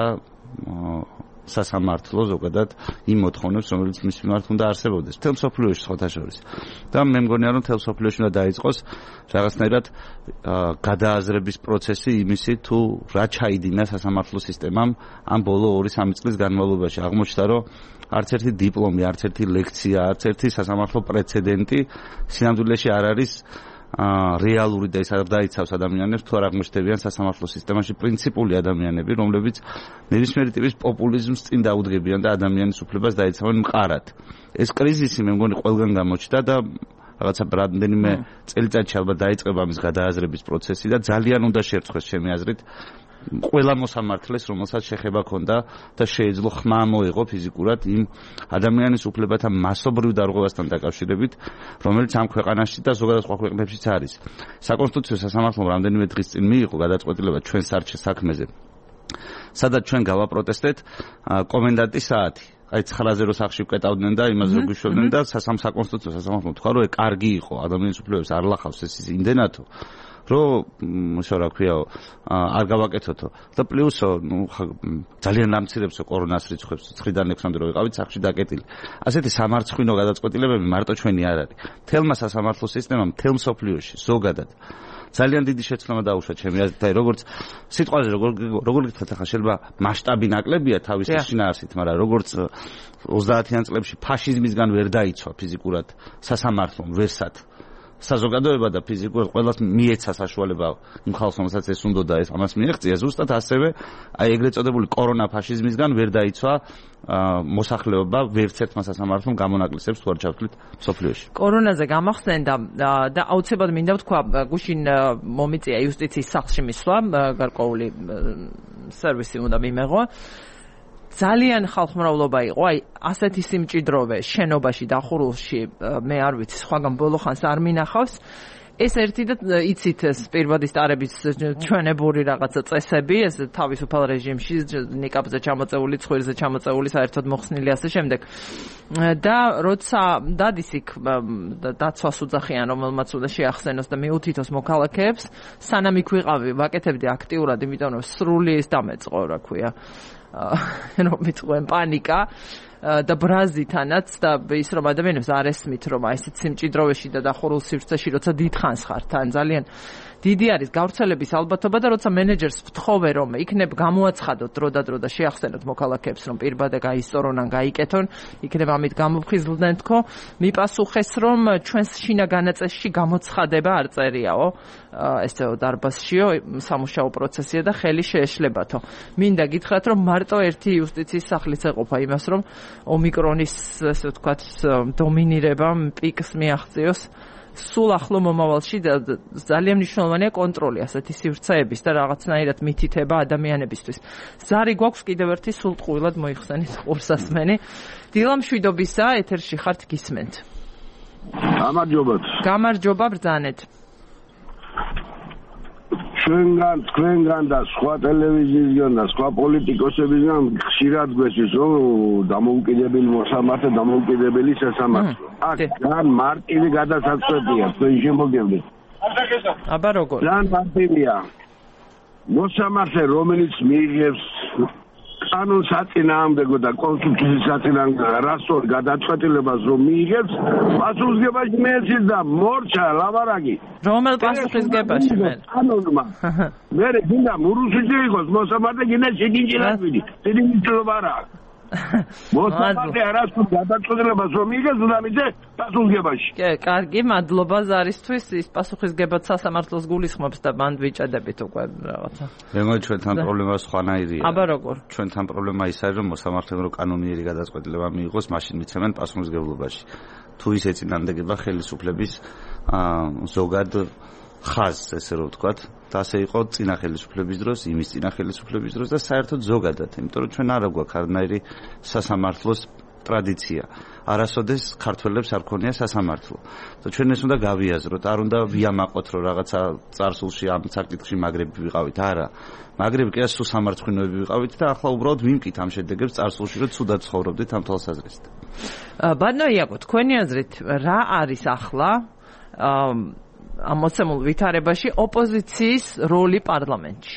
სასამართლო ზოგადად იმ მოთხოვნებს, რომელიც მის მიმართ უნდა არსებობდეს. მთელ სოფლიოში სხვათა შორის. და მე მგონია, რომ მთელ სოფლიოში უნდა დაიწყოს რაღაცნაირად გადააზრების პროცესი იმისი, თუ რა ჩაიდინა სასამართლო სისტემამ ამ ბოლო ორი სამი წლის განმავლობაში. აღმოჩნდა, რომ არც ერთი დიპლომი, არც ერთი ლექცია, არც ერთი სასამართლო პრეცედენტი სინამდვილეში არ არის რეალური და ის არ დაიცავს ადამიანებს თუ არ აღმოჩნდებიან სასამართლო სისტემაში პრინციპული ადამიანები, რომლებიც ნებისმიერი ტიპის პოპულიზმს წინ დაუდგებიან და ადამიანის უფლებას დაიცავენ მყარად. ეს კრიზისი მე მგონი ყველგან გამოჩნდა და რაღაცა რამდენიმე წელიწადში ალბათ დაიწყება ამის გადააზრების პროცესი და ძალიან უნდა შეერწყოს ჩემი აზრით ყველა მოსამართლეს, რომელსაც შეხება ქონდა და შეეძლო ხმა მოეღო ფიზიკურად იმ ადამიანის უფლებათა მასობრივ დარღვევასთან დაკავშირებით, რომელიც ამ ქვეყანაში და ზოგადად სხვა ქვეყნებშიც არის. საკონსტიტუციო სასამართლომ რამდენიმე დღის წინ მიიღო გადაწყვეტილება ჩვენ საქმეზე, სადაც ჩვენ გავაპროტესტეთ კომენდანტის საათი. აი ცხრაზე რო სახში ვკეტავდნენ და იმას რო გვიშვებდნენ და საკონსტიტუციო სასამართლომ თქვა, რომ კარგი იყო ადამიანის უფლებებს არ ლახავს ეს ინდენათო. რომ ისო რა ქვია არ გავაკეთოთო და პლუსო ნუ ძალიან დამცირებსო კორონას რიცხვებს ცხრიდან ექვსამდე რო ვიყავით სახში დაკეტილი. ასეთი სამარცხვინო გადაწყვეტილებები მარტო ჩვენი არ არის. თელმა სასამართლო სისტემამ თელ მსოფლიოში ზოგადად ძალიან დიდი შეცდომა დაუშვა ჩემი აზრით, და როგორც სიტყვაზე როგორ როგორ გითხრათ ახლა შეიძლება მასშტაბი ნაკლებია თავის შინაარსით, მაგრამ როგორც ოცდაათიან წლებში ფაშიზმისგან ვერ დაიცვა ფიზიკურად სასამართლომ ვერსად საზოგადოება და ფიზიკურად ყველას მიეცა საშუალება იმ ხალხს, რომელსაც ეს უნდა და ეს ამას მიეღწია, ზუსტად ასევე აი ეგრეთ წოდებული კორონა ფაშიზმისგან ვერ დაიცვა მოსახლეობა ვერც ერთმა სასამართლომ გამონაკლისებს თუ არ ჩავთვლით მსოფლიოში. კორონაზე გამახსენდა და აუცილებლად მინდა ვთქვა, გუშინ მომიწია იუსტიციის სახლში მისვლა, გარკვეული სერვისი უნდა მიმეღო. ძალიან ხალხმრავლობა იყო, აი ასეთი სიმჭიდროვე შენობაში დახურულში მე არ ვიცი, სხვაგან ბოლო ხანს არ მინახავს. ეს ერთი და იცით ეს პირბადის ტარების ჩვენებური რაღაცა წესები, ეს თავისუფალ რეჟიმში ნიკაპზე ჩამოწეული, ცხვირზე ჩამოწეული, საერთოდ მოხსნილი ასე შემდეგ. და როცა დადის იქ დაცვას უძახიან, რომელმაც უნდა შეახსენოს და მიუთითოს მოქალაქეებს, სანამ იქ ვიყავი, ვაკეთებდი აქტიურად, იმიტომ რომ სრული ის დამეწყო, რა ქვია. რომ მიწყვენ პანიკა. და ბრაზითანაც და ის რომ ადამიანებს არ ესმით რომ აი ესეთ სიმჭიდროვეში და დახურულ სივრცეში როცა დიდხანს ხარ თან ძალიან დიდი არის გავრცელების ალბათობა და როცა მენეჯერს ვთხოვე რომ იქნებ გამოაცხადოთ დრო და დრო და შეახსენოთ მოქალაქეებს რომ პირბადე გაისწორონ ან გაიკეთონ იქნებ ამით გამოფხიზლდნენ თქო მიპასუხეს რომ ჩვენს შინა განაწესში გამოცხადება არ წერიაო ესეო დარბაზშიო სამუშაო პროცესია და ხელი შეეშლებათო მინდა გითხრათ რომ მარტო ერთი იუსტიციის სახლიც ეყოფა იმას რომ ომიკრონის ესე ვთქვათ დომინირებამ პიკს მიაღწიოს სულ ახლო მომავალში ძალიან მნიშვნელოვანია კონტროლი ასეთი სივრცეების და რაღაცნაირად მითითება ადამიანებისთვის. ზარი გვაქვს კიდევ ერთი სულტყუილად მოიხსენით ყურსასმენი. დილა მშვიდობისა, ეთერში ხართ გისმენთ. გამარჯობა. გამარჯობა ბრძანეთ. ჩვენგან, თქვენგან და სხვა ტელევიზიისგან და სხვა პოლიტიკოსებისგან ხშირად გვესმის რომ დამოუკიდებელი მოსამართლე, დამოუკიდებელი სასამართლო. აქ ძალიან მარტივი გადასაწყვეტია, თქვენ შემოგევლეთ. აბა როგორ? ძალიან მარტივია. მოსამართლე, რომელიც მიიღებს კანონს საწინააღმდეგო და კონსტიტუციის საწინააღმდეგო რასწორ გადაწყვეტილებას რომ მიიღებს, პასუხისგებაში მეცის და მორჩა ლავარაგი. რომელ პასუხისგებაში მე? კანონმა. მე გინდა მურუსიძე იყოს მოსამართლე, გინდა შეგინჯილაშვილი. შეგინჯილობა რა. მოსამართლე არასდროს გადაწყვეტილებას რომ მიიღებს, უნდა მიცე პასუხისგებაში. კი, კარგი, მადლობა ზარისთვის. ის პასუხისგებად სასამართლოს გულისხმობს და მანდ ვიჭადებით უკვე რაღაცა. მეგონი ჩვენთან პრობლემა სხვანაირია. აბა როგორ? ჩვენთან პრობლემა ის არის რომ მოსამართლემ რო კანონიერი გადაწყვეტილება მიიღოს, მაშინ მიცემენ პასუხისგებლობაში. თუ ის ეწინააღმდეგება ხელისუფლების ზოგად ხაზს, ესე რომ ვთქვათ, და ასე იყო წინა ხელისუფლების დროს, იმის წინა ხელისუფლების დროს და საერთოდ ზოგადად, იმიტომ რომ ჩვენ არა გვაქვს არანაირი სასამართლოს ტრადიცია. არასოდეს ქართველებს არ ქონია სასამართლო. და ჩვენ ეს უნდა გავიაზროთ, არ უნდა ვიამაყოთ, რომ რაღაცა წარსულში ამ საკითხში მაგრები ვიყავით, არა. მაგრები კი არა, სულ სამარცხვინოები ვიყავით და ახლა უბრალოდ ვიმკით ამ შედეგებს წარსულში, რომ ცუდად ცხოვრობდით ამ თვალსაზრისით. ბატონო იაკო, თქვენი აზრით რა არის ახლა ამ მოცემულ ვითარებაში ოპოზიციის როლი პარლამენტში?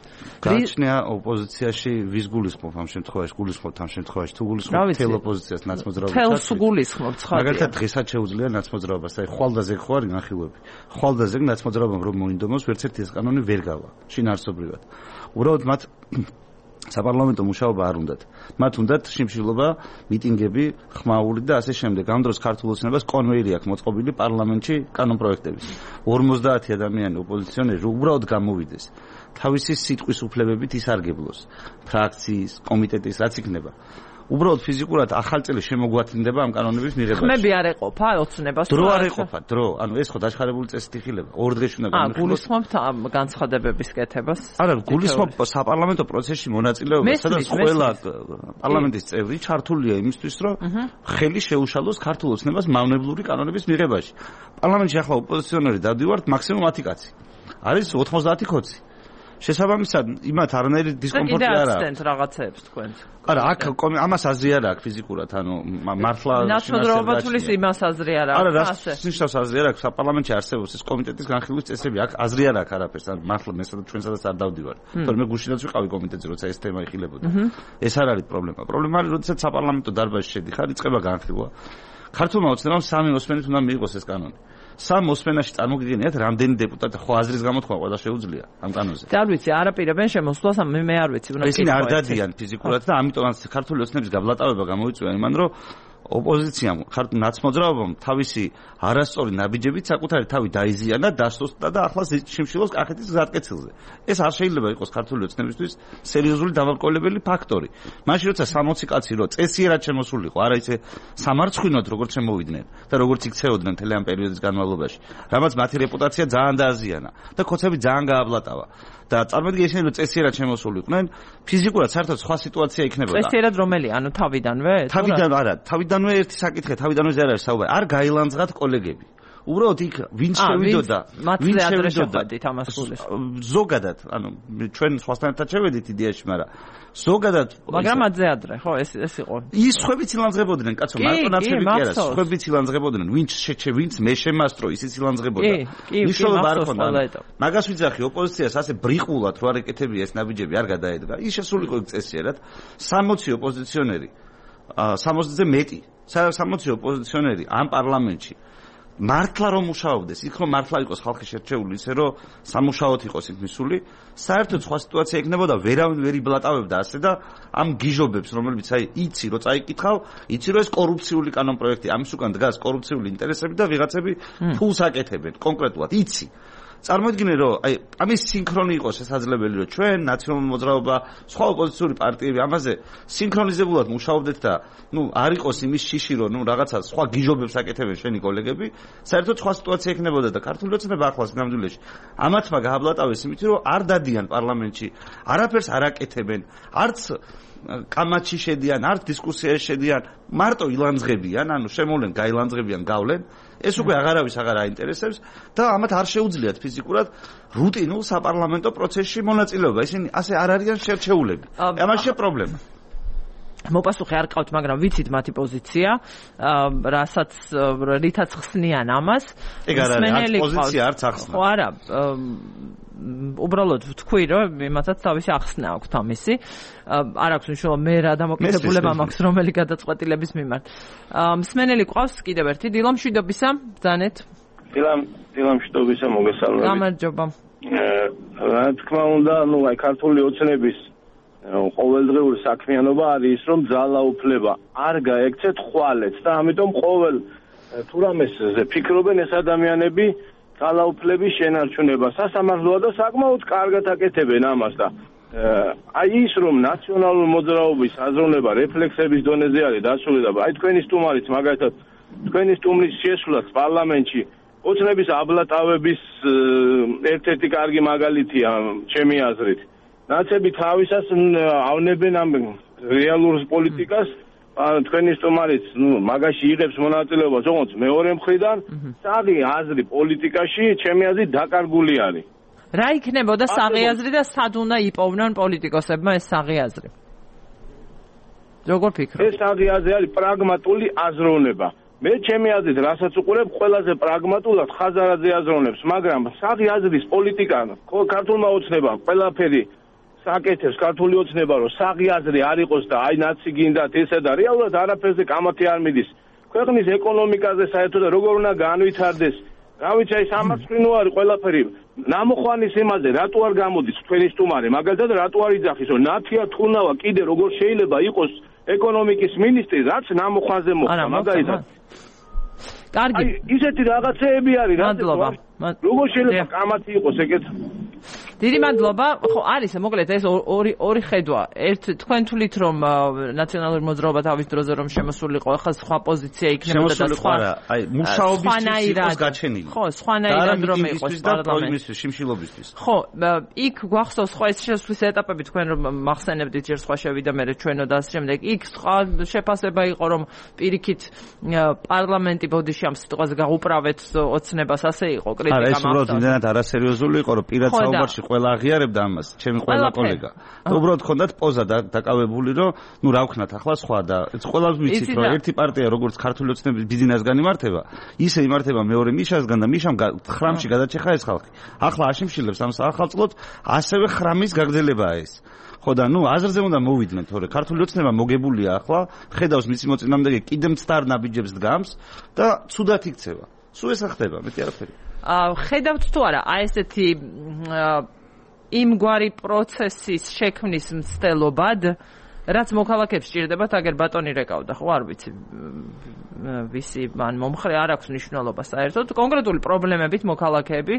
გაჩნია ოპოზიციაში ვის გულისხმობ ამ შემთხვევაში, გულისხმობთ ამ შემთხვევაში, თუ გულისხმობთ თელ ოპოზიციას ნაცმოძრაობას. თელს გულისხმობთ, ხარ. მაგალითად დღესაც შეუძლია ნაცმოძრაობას, აი ხვალდაზე ხო არის განხილვები. ხვალდაზე ნაცმოძრაობამ რომ მოინდომოს, ვერც ერთი ეს კანონი ვერ გავა, შინაარსობრივად. უბრალოდ მათ საპარლამენტო მუშაობა არ უნდათ. მათ უნდათ შიმშილობა, მიტინგები, ხმაური და ასე შემდეგ. ამ დროს ქართულ ოცნებას კონვეირი აქვს მოწყობილი პარლამენტში კანონპროექტების. ორმოცდაათი ადამიანი ოპოზიციონერი უბრალოდ გამოვიდეს. თავისი სიტყვის უფლებებით ისარგებლოს. ფრაქციის, კომიტეტის რაც იქნება. უბრალოდ ფიზიკურად ახალწელი შემოგვათინდება ამ კანონების მიღებაში. ხმები არ ეყოფა ოცნებას? დრო არ ეყოფა, დრო. ანუ ეს ხო დაჩხარებული წესით იხილება. ორ დღეში უნდა განხილოს. აა, გულისხმობთ ამ განცხადებების კეთებას? არა, გულისხმობ საპარლამენტო პროცესში მონაწილეობას, სადაც ყველა პარლამენტის წევრი ჩართულია იმისთვის, რომ ხელი შეუშალოს ქართულ ოცნებას მავნებლური კანონების მიღებაში. პარლამენტში ახლა ოპოზიციონერი დავდივართ მაქსიმუმ ათი კაცი. არის ოცდაათი ქოცი. შესაბამისად იმათ არანაირი დისკომფორტი არ აქვს. კიდე რაღაცეებს თქვენ. არა, აქ ამას აზრი არ აქვს ფიზიკურად, ანუ მართლა ნაცნობრობა თulis იმას აზრი არ აქვს. არა, რას ნიშნავს აზრი არ აქვს? საპარლამენტში არსებობს ეს კომიტეტის განხილვის წესები, აქ აზრი არ აქვს არაფერს, ან მართლა მე სადაც ჩვენ სადაც არ დავდივარ. თორემ მე გუშინაც ვიყავი კომიტეტზე, როცა ეს თემა იხილებოდა. ეს არ არის პრობლემა. პრობლემა არის, როდესაც საპარლამენტო დარბაზში შედიხარ, იწყება განხილვა. ქართულმა ოცნებამ სამი მოსმენით უნდა მიიღოს ეს კანონი. სამ მოსმენაში წარმოგიდგენიათ, რამდენი დეპუტატი ხო აზრის გამოთქვა ყველა შეუძლია ამ კანონზე. და არ ვიცი, არაპირებენ შემოსვლას, მე მე არ ვიცი, უნდა ისინი არ დადიან ფიზიკურად და ამიტომ ქართული ოცნების გაბლატავება გამოიწვია იმან, რომ ოპოზიციამ, ქართულ ნაცმოძრაობამ თავისი არასწორი ნაბიჯებით საკუთარი თავი დაიზიანა, დასუსტა და ახლა შიმშილობს კახეთის გზატკეცილზე. ეს არ შეიძლება იყოს ქართული ოცნებისთვის სერიოზული დამარყოლებელი ფაქტორი. მაშინ როცა სამოცი კაცი რო წესიერად შემოსულიყო, არა ისე სამარცხვინოდ როგორც შემოვიდნენ და როგორც იქცეოდნენ მთელი ამ პერიოდის განმავლობაში, რამაც მათი რეპუტაცია ძალიან დააზიანა და ქოცები ძალიან გააბლატავა. და წარმოიდგინე ისინი რომ წესიერად შემოსულიყვნენ, ფიზიკურად საერთოდ სხვა სიტუაცია იქნებოდა. წესიერად რომელი? ანუ თავიდანვე? თავიდან არა, თავიდანვე ერთი საკითხია, თავიდანვე ზე არ არის საუბარი. არ გაილანძღათ კოლეგები. უბრალოდ იქ ვინც შევიდოდა, ვინც შევიდოდა ამას გულისხმობს. ზოგადად, ანუ ჩვენ სხვასთან ერთად შევედით იდეაში, მაგრამ ზოგადად, მაგრამ ადრე ადრე, ხო, ეს ეს იყო. ის სხვებიც ილანძღებოდნენ, კაცო, მარტო ნაცები კი არა, სხვებიც ილანძღებოდნენ, ვინც შეჩე, ვინც მე შემასწრო, ისიც ილანძღებოდა. მნიშვნელობა არ ქონდა. მაგას ვიძახი ოპოზიციას ასე ბრიყულად რო არ ეკეთებია ეს ნაბიჯები არ გადაედგა. ის შესულიყო წესიერად, სამოცი ოპოზიციონერი სამოცზე მეტი სამოცი ოპოზიციონერი ამ პარლამენტში მართლა რომ მუშაობდეს, იქ რომ მართლა იყოს ხალხი შერჩეული ისე რომ სამუშაოდ იყოს იქ მისული, საერთოდ სხვა სიტუაცია იქნებოდა, ვერავინ ვერ იბლატავებდა ასე და ამ გიჟობებს, რომლებიც აი იცი რომ წაიკითხავ, იცი რომ ეს კორუფციული კანონპროექტი, ამის უკან დგას კორუფციული ინტერესები და ვიღაცები ფულს აკეთებენ კონკრეტულად, იცი. წარმოიდგინე რომ აი ამის სინქრონი იყოს შესაძლებელი რომ ჩვენ ნაციონალური მოძრაობა სხვა ოპოზიციური პარტიები ამაზე სინქრონიზებულად მუშაობდეთ და ნუ არ იყოს იმის შიში რომ ნუ რაღაცა სხვა გიჟობებს აკეთებენ ჩვენი კოლეგები საერთოდ სხვა სიტუაცია იქნებოდა და ქართული ოცნება ახლა სინამდვილეში ამათმა გააბლატავეს იმით რომ არ დადიან პარლამენტში არაფერს არ აკეთებენ არც კამათში შედიან არც დისკუსიაში შედიან მარტო ილანძღებიან ანუ შემოვლენ გაილანძღებიან გავლენ ეს უკვე აღარავის აღარ აინტერესებს და ამათ არ შეუძლიათ ფიზიკურად რუტინულ საპარლამენტო პროცესში მონაწილეობა ისინი ასე არ არიან შერჩეულები ამაშია პრობლემა მოპასუხე არ ყავთ მაგრამ ვიცით მათი პოზიცია რასაც რითაც ხსნიან ამას ეგ არ არის პოზიცია არც ახსნა ხო არა უბრალოდ ვთქვი რომ იმათაც თავისი ახსნა აქვს ამისი არ აქვს მნიშვნელობა მე რა დამოკიდებულება მაქვს რომელი გადაწყვეტილების მიმართ მსმენელი ყავს კიდევ ერთი დილამშვიდობისა ბრძანეთ დილამ დილამშვიდობისა მოგესალმებით გამარჯობა რა თქმა უნდა ნუ აი ქართული ოცნების ყოველდღიური საქმიანობა არის რომ ძალაუფლება არ გაექცეთ ხვალეთს და ამიტომ ყოველ თუ რამესზე ფიქრობენ ეს ადამიანები ძალაუფლების შენარჩუნება სასამართლოა და საკმაოდ კარგად აკეთებენ ამას და აი ის რომ ნაციონალური მოძრაობის აზროვნება რეფლექსების დონეზე არის დასული და აი თქვენი სტუმარიც მაგალითად თქვენი სტუმრის შესვლაც პარლამენტში ოცნების აბლატავების ერთ-ერთი კარგი მაგალითია ჩემი აზრით ნაცები თავისას ავნებენ ამ რეალურ პოლიტიკას თქვენი სტუმარიც ნუ მაგაში იღებს მონაწილეობას როგორც მეორე მხრიდან საღი აზრი პოლიტიკაში ჩემი აზრით დაკარგული არის რა იქნებოდა საღი აზრი და სად უნდა იპოვნონ პოლიტიკოსებმა ეს საღი აზრი როგორ ფიქრობ ეს საღი აზრი არის პრაგმატული აზროვნება მე ჩემი აზრით რასაც უყურებ ყველაზე პრაგმატულად ხაზარაძე აზროვნებს მაგრამ საღი აზრის პოლიტიკა ქართულმა ოცნებამ ყველაფერი საკეთებს ქართული ოცნება რომ საღი აზრი არ იყოს და აი ნაცი გინდათ ესე და რეალურად არაფერზე კამათი არ მიდის ქვეყნის ეკონომიკაზე საერთოდ როგორ უნდა განვითარდეს გავიცი აი სამართლინო არის ყველაფერი ნამოხვანის იმაზე რატო არ გამოდის თქვენი სტუმარი მაგალითად რატო არ იძახის რომ ნათია თუნავა კიდე როგორ შეიძლება იყოს ეკონომიკის მინისტრი რაც ნამოხვაზე მოხდა მაგალითად კარგი ისეთი რაღაცეები არის მადლობა როგორ შეიძლება კამათი იყოს ეგეთ დიდი მადლობა ხო არის მოკლედ ეს ორი ორი ხედვა ერთ თქვენ თვლით რომ ნაციონალური მოძრაობა თავის დროზე რომ შემოსულიყო ახლა სხვა პოზიცია იქნებოდა და სხვა აი მუშაობისთვის იყოს გაჩენილი ხო სხვანაირად რომ იყოს პარლამენტის შიმშილობისთვის ხო იქ გვახსოვს სხვა ეს შესვლის ეტაპები თქვენ რომ მახსენებდით ჯერ სხვა შევიდა მე ჩვენო და ამ შემდეგ იქ სხვა შეფასება იყო რომ პირიქით პარლამენტი ბოდიში ამ სიტყვაზე გაუправეთ ოცნებას ასე იყო კრიტიკა არა ეს უბრალოდ იმდენად არასერიოზული იყო რომ პირად საუბარში ყველა აღიარებდა ამას ჩემი ყველა კოლეგა და უბრალოდ ჰქონდათ პოზა დაკავებული რომ ნუ რა ვქნათ ახლა სხვა და ეს ყველას ვიცით რომ ერთი პარტია როგორც ქართული ოცნების ბიზნესს განიმართება ისე იმართება მეორე მიშასგან და მიშამ ხრამში გადაჭეხა ეს ხალხი ახლა აშიმშილებს ამ სახელმწიფოდ ასევე ხრამის გაგრძელებაა ეს ხო და ნუ აზრზე უნდა მოვიდნენ თორე ქართული ოცნება მოგებულია ახლა ხედავს მისი მოწინააღმდეგე კიდემ მცდარ ნაბიჯებს დგამს და ცუდად იქცევა სულ ეს ხდება მეტი არაფერი ხედავთ თუ არა აი ესეთი იმგვარი პროცესის შექმნის მცდელობად რაც მოქალაქეებს სჭირდებათ აგერ ბატონი რეკავდა ხო არ ვიცი ვისი მან მომხრე არ აქვს მნიშვნელობა საერთოდ კონკრეტული პრობლემებით მოქალაქეები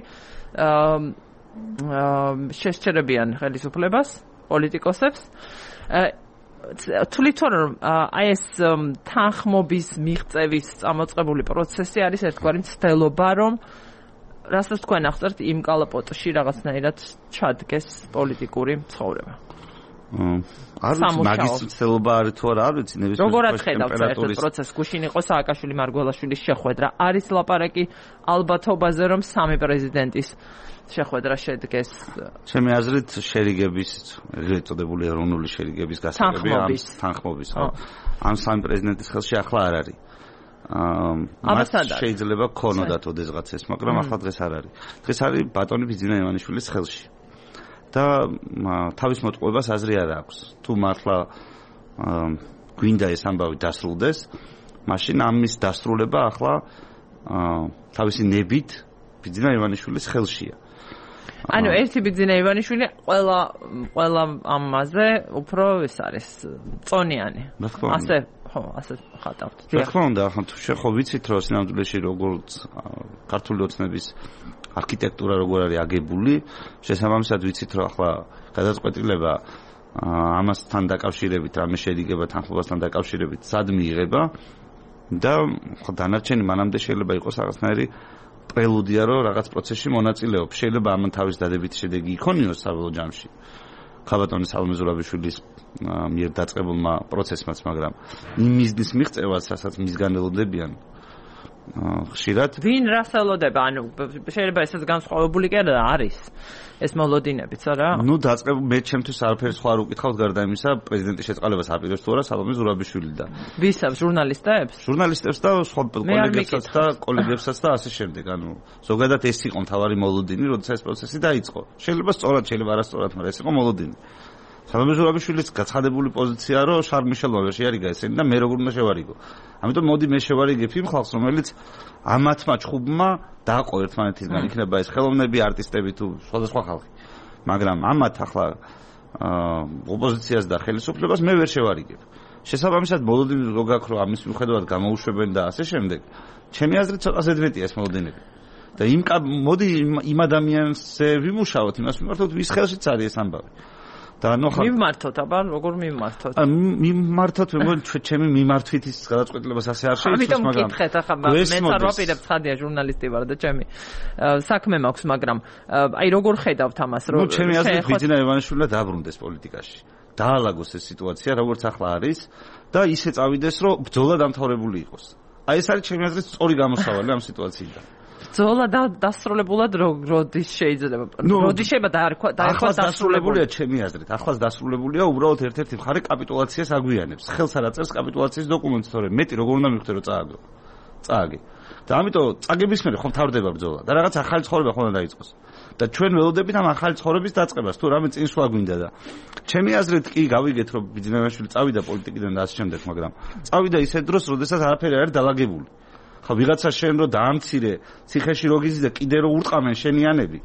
შესჩერებიან ხელისუფლებას პოლიტიკოსებს თვლით რომ აი ეს თანხმობის მიღწევის წამოწყებული პროცესი არის ერთგვარი მცდელობა რომ რასაც თქვენ ახსენებთ იმ კალაპოტში რაღაცნაირად ჩადგეს პოლიტიკური ცხოვრება. არ ვიცი მაგის მცდელობა არის თუ არა არ ვიცი ნებისმიერ როგორად ხედავთ საერთოდ პროცესს გუშინ იყო სააკაშვილი მარგველაშვილის შეხვედრა არის ლაპარაკი ალბათობაზე რომ სამი პრეზიდენტის შეხვედრა შედგეს ჩემი აზრით შერიგების ეგრეთ წოდებული ეროვნული შერიგების გასაგები ამ თანხმობის ხო ამ სამი პრეზიდენტის ხელში ახლა არ არის აა შეიძლება ქონოდათ ოდესღაც ეს მაგრამ ახლა დღეს არ არის დღეს არის ბატონი ბიძინა ივანიშვილის ხელში და თავის მოტყუებას აზრი არ აქვს თუ მართლა გვინდა ეს ამბავი დასრულდეს, მაშინ ამის დასრულება ახლა თავისი ნებით ბიძინა ივანიშვილის ხელშია. ანუ ერთი ბიძინა ივანიშვილი ყველა ყველა ამაზე უფრო ეს არის წონიანი. ასე ხო, ასე ხატავთ. რა თქმა უნდა, ახლა თუ შეხო ვიცით რომ სინამდვილეში როგორც ქართული ოცნების არქიტექტურა როგორ არის აგებული, შესაბამისად ვიცით რომ ახლა გადაწყვეტილება ამასთან დაკავშირებით, რამე შედგება თანხმობასთან დაკავშირებით, სად მიიღება და ხო დანარჩენი მანამდე შეიძლება იყოს რაღაცნაირი პრელუდია, რომ რაღაც პროცესში მონაწილეობს. შეიძლება ამან თავის დადებითი შედეგი იქონიოს საბოლოო ჯამში. ქაბატონი სალომე ზურაბიშვილის მიერ დაწყებულმა პროცესმაც, მაგრამ იმ მიზნის მიღწევას, რასაც მისგან ელოდებიან, ხშირად ვინ რას ელოდება? ანუ შეიძლება ესეც განსხვავებული კი არა არის ეს მოლოდინებიც, არა? ნუ დაწყებულ მე ჩემთვის არაფერი სხვა არ უკითხავთ გარდა იმისა, პრეზიდენტის შეწყალებას აპირებს თუ არა სალომე ზურაბიშვილი და ვისაც ჟურნალისტებს? ჟურნალისტებს და სხვა კოლეგებსაც და კოლეგებსაც და ასე შემდეგ. ანუ ზოგადად ეს იყო მთავარი მოლოდინი, როცა ეს პროცესი დაიწყო. შეიძლება სწორად, შეიძლება არასწორად, მაგრამ ეს იყო მოლოდინი. სალომე ზურაბიშვილის გაცხადებული პოზიცია, რომ შარლ მიშელმა ვერ შეარიგა ესენი და მე როგორ უნდა შევარიგო. ამიტომ მოდი მე შევარიგებ იმ ხალხს, რომელიც ამათმა ჩხუბმა დააყო ერთმანეთისგან, იქნება ეს ხელოვნები, არტისტები თუ სხვადასხვა ხალხი. მაგრამ ამათ ახლა ოპოზიციას და ხელისუფლებას მე ვერ შევარიგებ. შესაბამისად მოლოდინი რო გაქვს, რომ ამის მიუხედავად გამოუშვებენ და ასე შემდეგ, ჩემი აზრით ცოტა ზედმეტია ეს მოლოდინები. და იმ მოდი იმ ადამიანზე ვიმუშაოთ, იმას მიმართოთ, ვის ხელშიც არის ეს ამბავი. და ნუ ხა მიმართოთ, აბა როგორ მიმართოთ? მიმართოთ, მე ჩემი მიმართვით ის გადაწყვეტილებას ასე არ შეიძლება, მაგრამ ამიტომ მკითხეთ, ახლა მე არ ვაპირებ ცხადია ჟურნალისტი ვარ და ჩემი საქმე მაქვს, მაგრამ აი როგორ ხედავთ ამას, რომ ნუ ჩემი აზრით ბიძინა ივანიშვილმა დაბრუნდეს პოლიტიკაში. დაალაგოს ეს სიტუაცია, როგორც ახლა არის და ისე წავიდეს, რომ ბრძოლა დამთავრებული იყოს. აი ეს არის ჩემი აზრით სწორი გამოსავალი ამ სიტუაციიდან. ბრძოლა დასრულებულად როდის შეიძლება? როდის შეიძლება დაარქვა დაარქვა დასრულებულია ჩემი აზრით. ახლაც დასრულებულია უბრალოდ ერთ-ერთი მხარე კაპიტულაციას აგვიანებს. ხელს არ აწერს კაპიტულაციის დოკუმენტს, თორემ მეტი როგორ უნდა მივხვდე რომ წააგო. წააგე. და ამიტომ წაგების მერე ხომ თავდება ბრძოლა და რაღაც ახალი ცხოვრება ხომ უნდა დაიწყოს. და ჩვენ ველოდებით ამ ახალი ცხოვრების დაწყებას, თუ რამე წინსვლა გვინდა და ჩემი აზრით კი გავიგეთ რომ ბიძინა ივანიშვილი წავიდა პოლიტიკიდან და ასე შემდეგ, მაგრამ წავიდა ისეთ დროს, როდესაც არაფერი არ არის დალაგებული. ხო ვიღაცა შენ რო დაამცირე ციხეში რო გიზი და კიდე რო ურტყამენ შენიანები.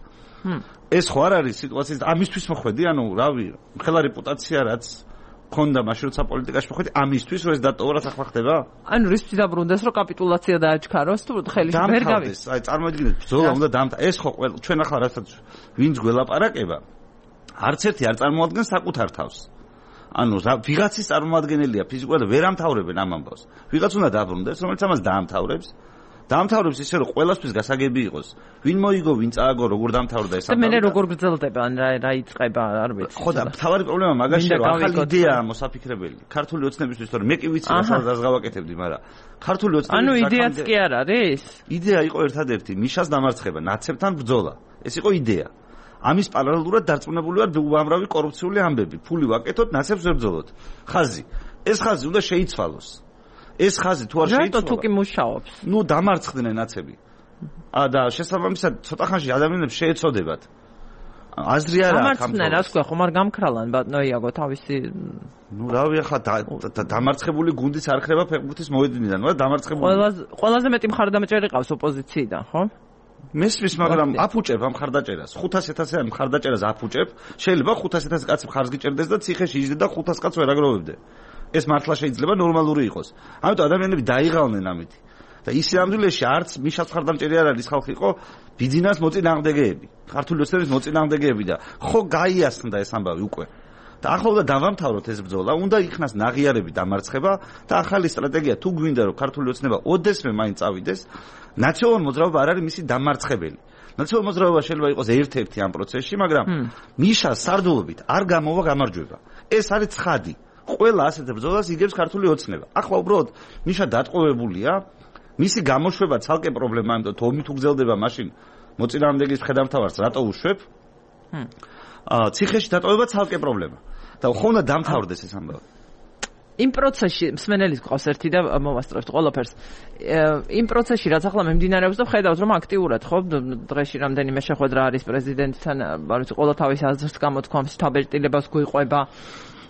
ეს ხო არ არის სიტუაცია ამისთვის მოხვედი, ანუ რავი, ხელა რეპუტაცია რაც ქონდა მაშინ როცა პოლიტიკაში მოხვედი, ამისთვის რომ ეს დატოვა რაც ახლა ხდება? ანუ რისთვის დაბრუნდეს რომ კაპიტულაცია დააჩქაროს თუ ხელში ვერ გავის? აი წარმოიდგინეთ, ბრძოლა უნდა დამთა. ეს ხო ყველა ჩვენ ახლა რასაც ვინც გველაპარაკება, არც ერთი არ წარმოადგენს საკუთარ თავს. ანუ ვიღაცის წარმოადგენელია ფიზიკურად ვერ ამთავრებენ ამ ამბავს. ვიღაც უნდა დაბრუნდეს, რომელიც ამას დაამთავრებს. დაამთავრებს ისე რომ ყველასთვის გასაგები იყოს. ვინ მოიგო, ვინ წააგო, როგორ დაამთავრდა ეს ამბავი. და მე როგორ გრძელდება, ან რა რა იწყება, არ ვიცი. ხო და მთავარი პრობლემა მაგაშია, რომ ახალი იდეაა მოსაფიქრებელი. ქართული ოცნებისთვის, თორე მე კი ვიცი რასაც გავაკეთებდი, მაგრამ ქართული ოცნების ანუ იდეაც კი არ არის? იდეა იყო ერთადერთი, მიშას დამარცხება, ნაცებთან ბრძოლა. ეს იყო იდეა. ამის პარალელურად დარწმუნებული ვარ უამრავი კორუფციული ამბები. ფული ვაკეთოთ, ნაცებს ვერ ბრძოლოთ. ხაზი. ეს ხაზი უნდა შეიცვალოს. ეს ხაზი თუ არ შეიცვალა. რატო თუ კი მუშაობს? ნუ დამარცხდნენ ნაცები. ა და შესაბამისად ცოტა ხანში ადამიანებს შეეცოდებათ. აზრი არა აქვს. დამარცხდნენ, რა თქვა, ხომ არ გამქრალან ბატონოიაგო თავისი. ნუ რავი ახლა დამარცხებული გუნდიც არ ხდება ფეხბურთის მოედნიდან, მაგრამ დამარცხებული. ყველაზე ყველაზე მეტი მხარდამჭერი ყავს ოპოზიციიდან, ხო? მესმის, მაგრამ აფუჭებ ამ მხარდაჭერას. ხუთას ათასიან მხარდაჭერას აფუჭებ. შეიძლება ხუთას ათასი კაცი მხარს გიჭერდეს და ციხეში იჯდე და ხუთას კაცს ვერ აგროვებდე. ეს მართლა შეიძლება ნორმალური იყოს. ამიტომ ადამიანები დაიღალნენ ამით. და ისე ამდვილეში არც მიშას მხარდამჭერი არ არის ხალხი იყო, ბიძინას მოწინააღმდეგეები, ქართული ოცნების მოწინააღმდეგეები და ხო გაიასნდა ეს ამბავი უკვე. და ახლა უნდა დავამთავროთ ეს ბრძოლა, უნდა იქნას ნაღიარები დამარცხება და ახალი სტრატეგია თუ გვინდა რომ ქართული ოცნება ოდესმე მაინც წავიდეს, ნაციონალური მოძრაობა არ არის მისი დამარცხებელი. ნაციონალური მოძრაობა შეიძლება იყოს ერთ-ერთი ამ პროცესში, მაგრამ მიშას სარდულობით არ გამოვა გამარჯვება. ეს არის ცხადი. ყველა ასეთ ბრძოლას იგებს ქართული ოცნება. ახლა უბრალოდ მიშა დატყვევებულია, მისი გამოშვება ცალკე პრობლემაა, იმიტომ თუ ომი თუ გრძელდება, მაშინ მოწინააღმდეგის მხედართმთავარს რატო უშვებ? აა ციხეში დატოვება ცალკე პრობლემა. და ხო უნდა დამთავრდეს ეს ამბავი. იმ პროცესში მსმენელის გყავს ერთი და მოვასწრებთ ყველაფერს. იმ პროცესში რაც ახლა მიმდინარეობს და ხედავთ რომ აქტიურად ხო დღეში რამდენიმე შეხვედრა არის პრეზიდენტთან, არ ვიცი, ყველა თავის აზრს გამოთქვამს, თავბერტილებას გვიყვება.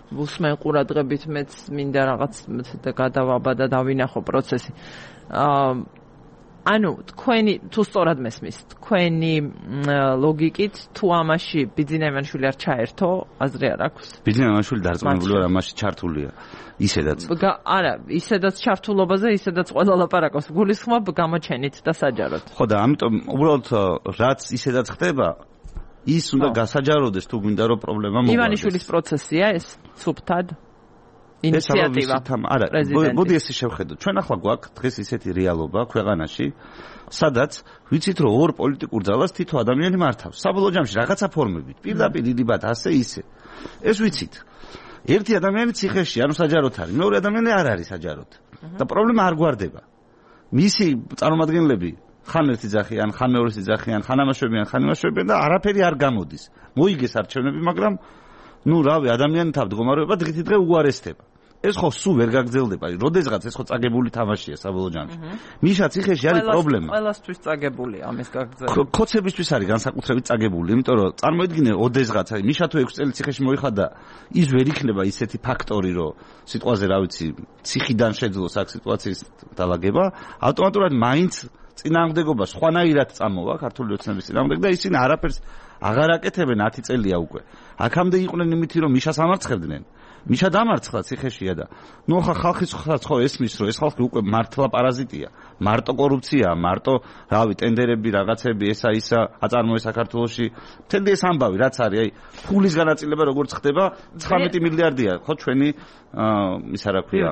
უსმენ ყურადღებით მეც მინდა რაღაც გადავაბა და დავინახო პროცესი. აა ანუ თქვენი თუ სწორად მესმის, თქვენი ლოგიკით თუ ამაში ბიძინა ივანიშვილი არ ჩაერთო, აზრი არ აქვს? ბიძინა ივანიშვილი დარწმუნებული ვარ ამაში ჩართულია. ისედაც. არა, ისედაც ჩართულობაზე, ისედაც ყველა ლაპარაკობს. გულისხმობ გამოჩენით და საჯაროდ. ხო და ამიტომ უბრალოდ რაც ისედაც ხდება, ის უნდა გასაჯაროდეს თუ გვინდა რომ პრობლემა მოგვარდეს. ივანიშვილის პროცესია ეს სუფთად? ინიციატივა. არა, მოდი ესე შევხედოთ. ჩვენ ახლა გვაქვს დღეს ისეთი რეალობა ქვეყანაში, სადაც ვიცით რომ ორ პოლიტიკურ ძალას თითო ადამიანი მართავს. საბოლოო ჯამში რაღაცა ფორმებით, პირდაპირ დიდიბად ასე ისე. ეს ვიცით. ერთი ადამიანი ციხეში, ანუ საჯაროდ არის, მეორე ადამიანი არ არის საჯაროდ. და პრობლემა არ გვარდება. მისი წარმომადგენლები ხან ერთი ძახიან, ხან მეორე ძახიან, ხან ამაშვებიან, ხან იმაშვებიან და არაფერი არ გამოდის. მოიგეს არჩევნები, მაგრამ ნუ რავი, ადამიანი თავმდგომარეობა დღითი დღე უარესდება. ეს ხო სულ ვერ გაგრძელდება. როდესღაც ეს ხო წაგებული თამაშია საბოლოო ჯამში. მიშა ციხეში არის პრობლემა. ყველასთვის წაგებულია ამის გაგრძელება. ქოცებისთვის არის განსაკუთრებით წაგებული, იმიტომ რომ წარმოიდგინე ოდესღაც არის მიშა თუ ექვსი წელი ციხეში მოიხადა, ის ვერ იქნება ისეთი ფაქტორი, რომ სიტყვაზე რა ვიცი, ციხიდან შეძლოს აქ სიტუაციის დალაგება, ავტომატურად მაინც წინააღმდეგობა სხვანაირად წამოვა ქართული ოცნების წინააღმდეგ და ისინი არაფერს აღარ აკეთებენ ათი წელია უკვე. აქამდე იყვნენ იმითი რომ მიშას ამარცხებდნენ. მიშა დამარცხდა ციხეშია და ნუ ხა ხალხის ხო ესმის რომ ეს ხალხი უკვე მართლა პარაზიტია, მარტო კორუფციაა, მარტო რავი ტენდერები, რაღაცები, ესა ისა აწარმოე საქართველოში. მთელი ეს ამბავი რაც არის, აი ფულის განაწილება როგორც ხდება, ცხრამეტი მილიარდია ხო ჩვენი ისა რა ქვია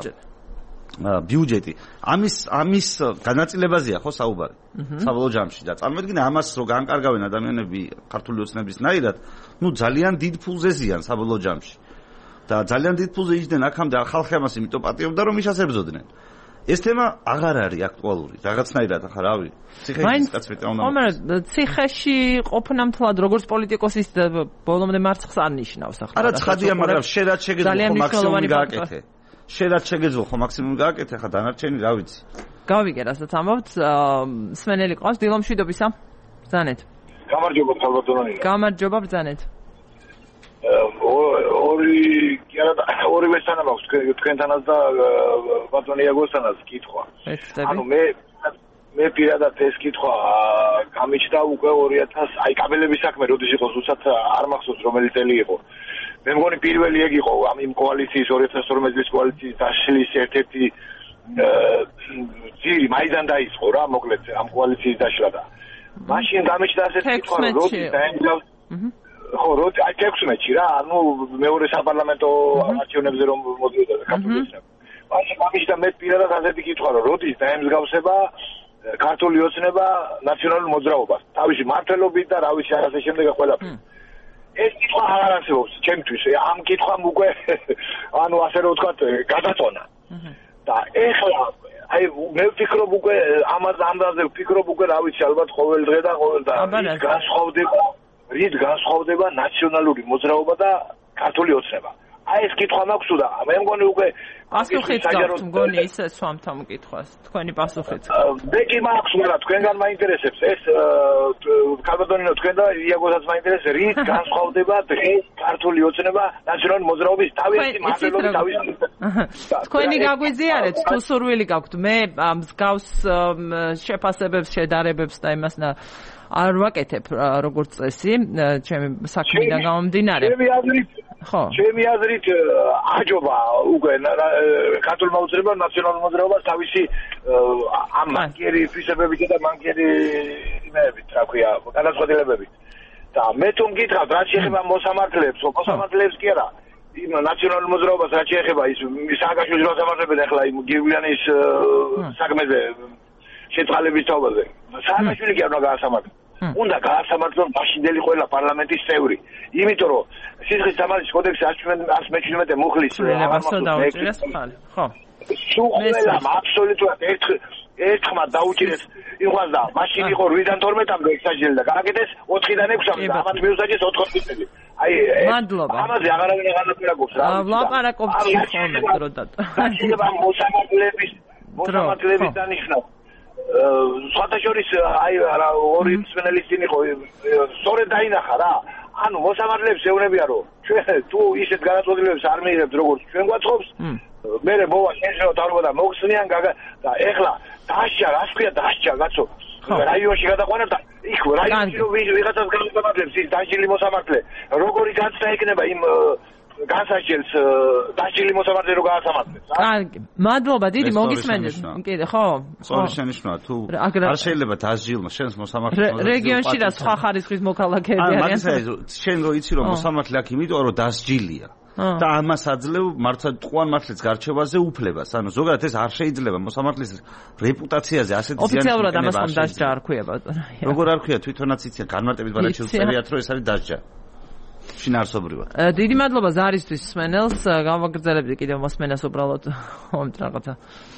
ბიუჯეტი. ამის ამის განაწილებაზეა ხო საუბარი. საბოლოო ჯამში და წარმოიდგინე ამას რო განკარგავენ ადამიანები ქართული ოცნებისნაირად, ნუ ძალიან დიდ ფულზე ზიან საბოლოო ჯამში. და ძალიან დიდ ფულზე იჯდნენ აქამდე ხალხი ამას იმიტომ პატიობდა რომ მიშას ებრძოდნენ. ეს თემა აღარ არის აქტუალური. რაღაცნაირად ახლა რავი, ციხეში კაცვეტა უნდა. მაგრამ ციხეში ყოფნამთლად როგორც პოლიტიკოსის ბოლომდე მარცხს არ ნიშნავს ახლა. არა ცხადია, მაგრამ შენ რაც შეგეძლო ხო მაქსიმუმი გააკეთე. შენ რაც შეგეძლო ხო მაქსიმუმი გააკეთე, ხა დანარჩენი რა ვიცი. გავიგე რასაც ამბობთ, სმენელი ყავს დილომშვიდობისა. ბრძანეთ. გამარჯობა ქალბატონი. გამარჯობა ბრძანეთ. ორი კერა ორივე სანამ აქვს თქვენთანაც და ბატონი იაგოსთანაც კითხვა. ანუ მე მე პირადად ეს კითხვა გამიჩნდა უკვე ორი ათას აი კაბელების საქმე როდის იყო ზუსტად არ მახსოვს რომელი წელი იყო. მე მგონი პირველი ეგ იყო ამ იმ კოალიციის ორი ათას ორმოცი წლის კოალიციის დაშლის ერთ-ერთი ძირი მაიდან დაიწყო რა მოკლედ ამ კოალიციის დაშლა და მაშინ გამიჩნდა ასეთი კითხვა როდის დაემგზავრა ხო, როდი აი ექვსმეტში რა, ანუ მეორე საპარლამენტო არჩევნებზე რომ მოდიოდა ქართული ოცნება. მაშინ გამიჩნდა მე პირადად ასეთი კითხვა, რომ როდის დაემსგავსება ქართული ოცნება ნაციონალურ მოძრაობას, თავისი მართლობით და რა ვიცი ასე შემდეგ ყველაფერი. ეს კითხვა აღარ არსებობს ჩემთვის. ამ კითხვამ უკვე ანუ ასე რომ ვთქვათ, გადაწონა. და ეხლა აი მე ვფიქრობ უკვე ამაზე ამაზე ვფიქრობ უკვე რა ვიცი ალბათ ყოველ დღე და ყოველ და განსხვავდება რით განსხვავდება ნაციონალური მოძრაობა და ქართული ოცნება. აი ეს კითხვა მაქვს და მე მგონი უკვე პასუხიც გაქვთ მგონი ისე სვამთ ამ კითხვას. თქვენი პასუხიც. მე კი მაქვს, მაგრამ თქვენგან მაინტერესებს ეს ქალბატონინო თქვენ და იაგოსაც მაინტერესებს რით განსხვავდება დღეს ქართული ოცნება ნაციონალური მოძრაობის თავისი მართლობის თავისი. თქვენი გაგვიზიარეთ თუ სურვილი გაქვთ მე მსგავს შეფასებებს, შედარებებს და იმას და არ ვაკეთებ როგორც წესი, ჩემი საქმიდან გამომდინარე. ჩემი აზრით, ხო. ჩემი აზრით აჯობა უკვე ქართულმა მოძრაობამ ნაციონალურ მოძრაობას თავისი ამ მანკიერი ფისებებით და მანკიერი იმებით, რა ქვია, გადაწყვეტილებებით. და მე თუ მგითხავთ, რა შეეხება მოსამართლეებს, მოსამართლეებს კი არა. იმ ნაციონალურ მოძრაობას რა შეეხება ის სააკაშვილის მოსამართლეებს ახლა იმ გივლიანის საქმეზე შეწყალების თავაზე. სააკაშვილი კი არ უნდა გაასამართლოს. უნდა გაასამართლოს მაშინდელი ყველა პარლამენტის წევრი. იმიტომ რომ სისხლის სამართლის კოდექსი ას მეჩვიდმეტე მუხლის სრულიებასო დაუჭირეს ხალი. ხო. სულელამ აბსოლუტურად ერთ ერთხმად დაუჭირეს იყვას და მაშინ იყო რვიდან თორმეტამდე ექსაჟელი და გააკეთეს ოთხიდან ექვსამდე და ამათ მიუსაჯეს ოთხმოცი წელი. აი მადლობა. ამაზე აღარავინ აღარ ლაპარაკობს რა. ლაპარაკობს ხოლმე დროდად. შეიძლება მოსამართლეების მოსამართლეების დანიშნა სხვათა შორის აი ორი მსმენელის წინ იყო სწორედ დაინახა რა ანუ მოსამართლეებს ეუბნებიან რომ ჩვენ თუ ისეთ განაწყვეტილებებს არ მიიღებთ როგორც ჩვენ გვაწყობს მე მოვა შეიძლება თავობა და მოგხსნიან და ეხლა დასჯა რას ქვია დასჯა კაცო რაიონში გადაყვანებ და იქ რაიონში რომ ვიღაცას განსამართლებს ის დაჯილი მოსამართლე როგორი განცდა ექნება იმ განსაჯელს დაჯილი მოსამართლე რო გაასამართლებს კარგი მადლობა დიდი მოგისმენთ კიდე ხო სწორი შენიშვნაა თუ არ შეიძლება დასჯილმა შენს მოსამართლეს რეგიონში და სხვა ხარისხის მოქალაქეები არიან მაგისაა შენ რო იცი რომ მოსამართლე აქ იმიტომ რომ დასჯილია და ამას აძლევ მართლა ტყუან მართლეს გარჩევაზე უფლებას. ანუ ზოგადად ეს არ შეიძლება მოსამართლის რეპუტაციაზე ასეთ ზიანი. ოფიციალურად ამას ხომ დასჯა არ ქვია ბატონო. როგორ არ ქვია თვითონაც იციან განმარტებით ბარათში უწევიათ რომ ეს არის დასჯა. შინაარსობრივად. დიდი მადლობა ზარისთვის სმენელს. გავაგრძელებდი კიდევ მოსმენას უბრალოდ ხომ რაღაცა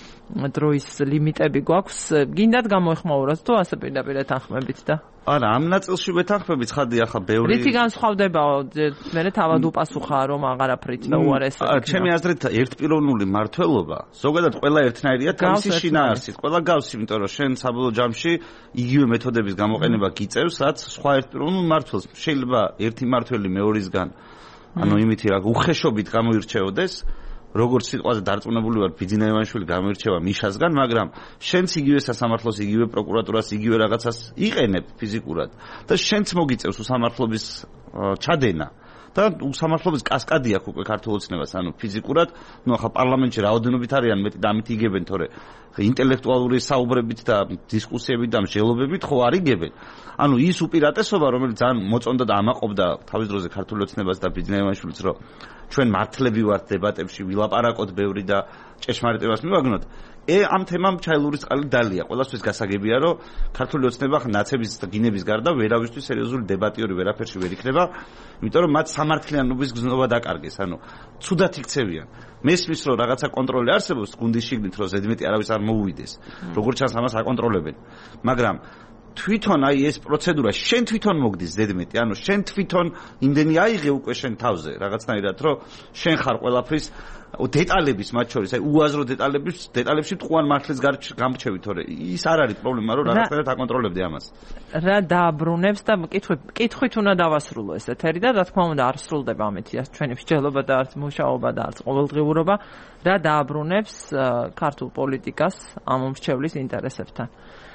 დროის ლიმიტები გვაქვს. გინდათ გამოეხმაუროთ თუ ასე პირდაპირ ეთანხმებით და არა, ამ ნაწილში ვეთანხმებით, ხადი ახლა ბევრი რითი განსხვავდებაო? მე თავად უპასუხა რომ აღარაფრით და უარესად. ჩემი აზრით ერთპიროვნული მართლობა, ზოგადად ყველა ერთნაირია თავისი შინაარსით. ყველა გავს, იმიტომ რომ შენ საბოლოო ჯამში იგივე მეთოდების გამოყენება გიწევს, რაც სხვა ერთპიროვნულ მართლს. შეიძლება ერთი მართველი მეორისგან, ანუ იმითი რა უხეშობით გამოირჩეოდეს. როგორც სიტყვაზე დარწმუნებული ვარ ბიძინა ივანიშვილი გამოირჩევა მიშასგან, მაგრამ შენც იგივე სასამართლოს, იგივე პროკურატურას, იგივე რაღაცას იყენებ ფიზიკურად და შენც მოგიწევს უსამართლობის ჩადენა და უსამართლობის კასკადი აქვს უკვე ქართულ ოცნებას, ანუ ფიზიკურად, ნუ ახლა პარლამენტში რაოდენობით არიან მეტი და ამით იგებენ, თორე ინტელექტუალური საუბრებით და დისკუსიებით და მსჯელობებით ხო არ იგებენ. ანუ ის უპირატესობა, რომელიც ძალიან მოწონდა და ამაყობდა თავის დროზე ქართულ ოცნებას და ბიძინა ივანიშვილიც, რომ ჩვენ მართლები ვართ დებატებში, ვილაპარაკოთ ბევრი და ჭეშმარიტებას მივაგნოთ. ე ამ თემამ ჩაილურის წყალი დალია. ყველასთვის გასაგებია, რომ ქართული ოცნება ნაცების და გინების გარდა ვერავისთვის სერიოზული დებატიორი ვერაფერში ვერ იქნება, იმიტომ რომ მათ სამართლიანობის გზნობა დაკარგეს. ანუ ცუდად იქცევიან. მესმის რომ რაღაცა კონტროლი არსებობს გუნდის შიგნით, რომ ზედმეტი არავის არ მოუვიდეს. როგორც ჩანს ამას აკონტროლებენ. მაგრამ თვითონ აი ეს პროცედურა შენ თვითონ მოგდის ზედმეტი, ანუ შენ თვითონ იმდენი აიღე უკვე შენ თავზე რაღაცნაირად, რომ შენ ხარ ყველაფრის დეტალების მათ შორის, აი უაზრო დეტალების დეტალებში ტყუან მართლის გამრჩევი, თორე ის არ არის პრობლემა, რომ რაღაცნაირად აკონტროლებდე ამას. რა დააბრუნებს და კითხვით კითხვით უნდა დავასრულო ეს ეთერი და რა თქმა უნდა არ სრულდება ამით ჩვენი მსჯელობა და არც მუშაობა და არც ყოველდღიურობა, რა დააბრუნებს ქართულ პოლიტიკას ამ მომრჩევლის ინტერესებთან.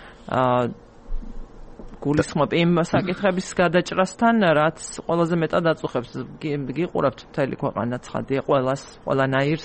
აა გულისხმობ იმ საკითხების გადაჭრასთან, რაც ყველაზე მეტად აწუხებს. გიყურებთ მთელი ქვეყანა ცხადია ყველას, ყველანაირს,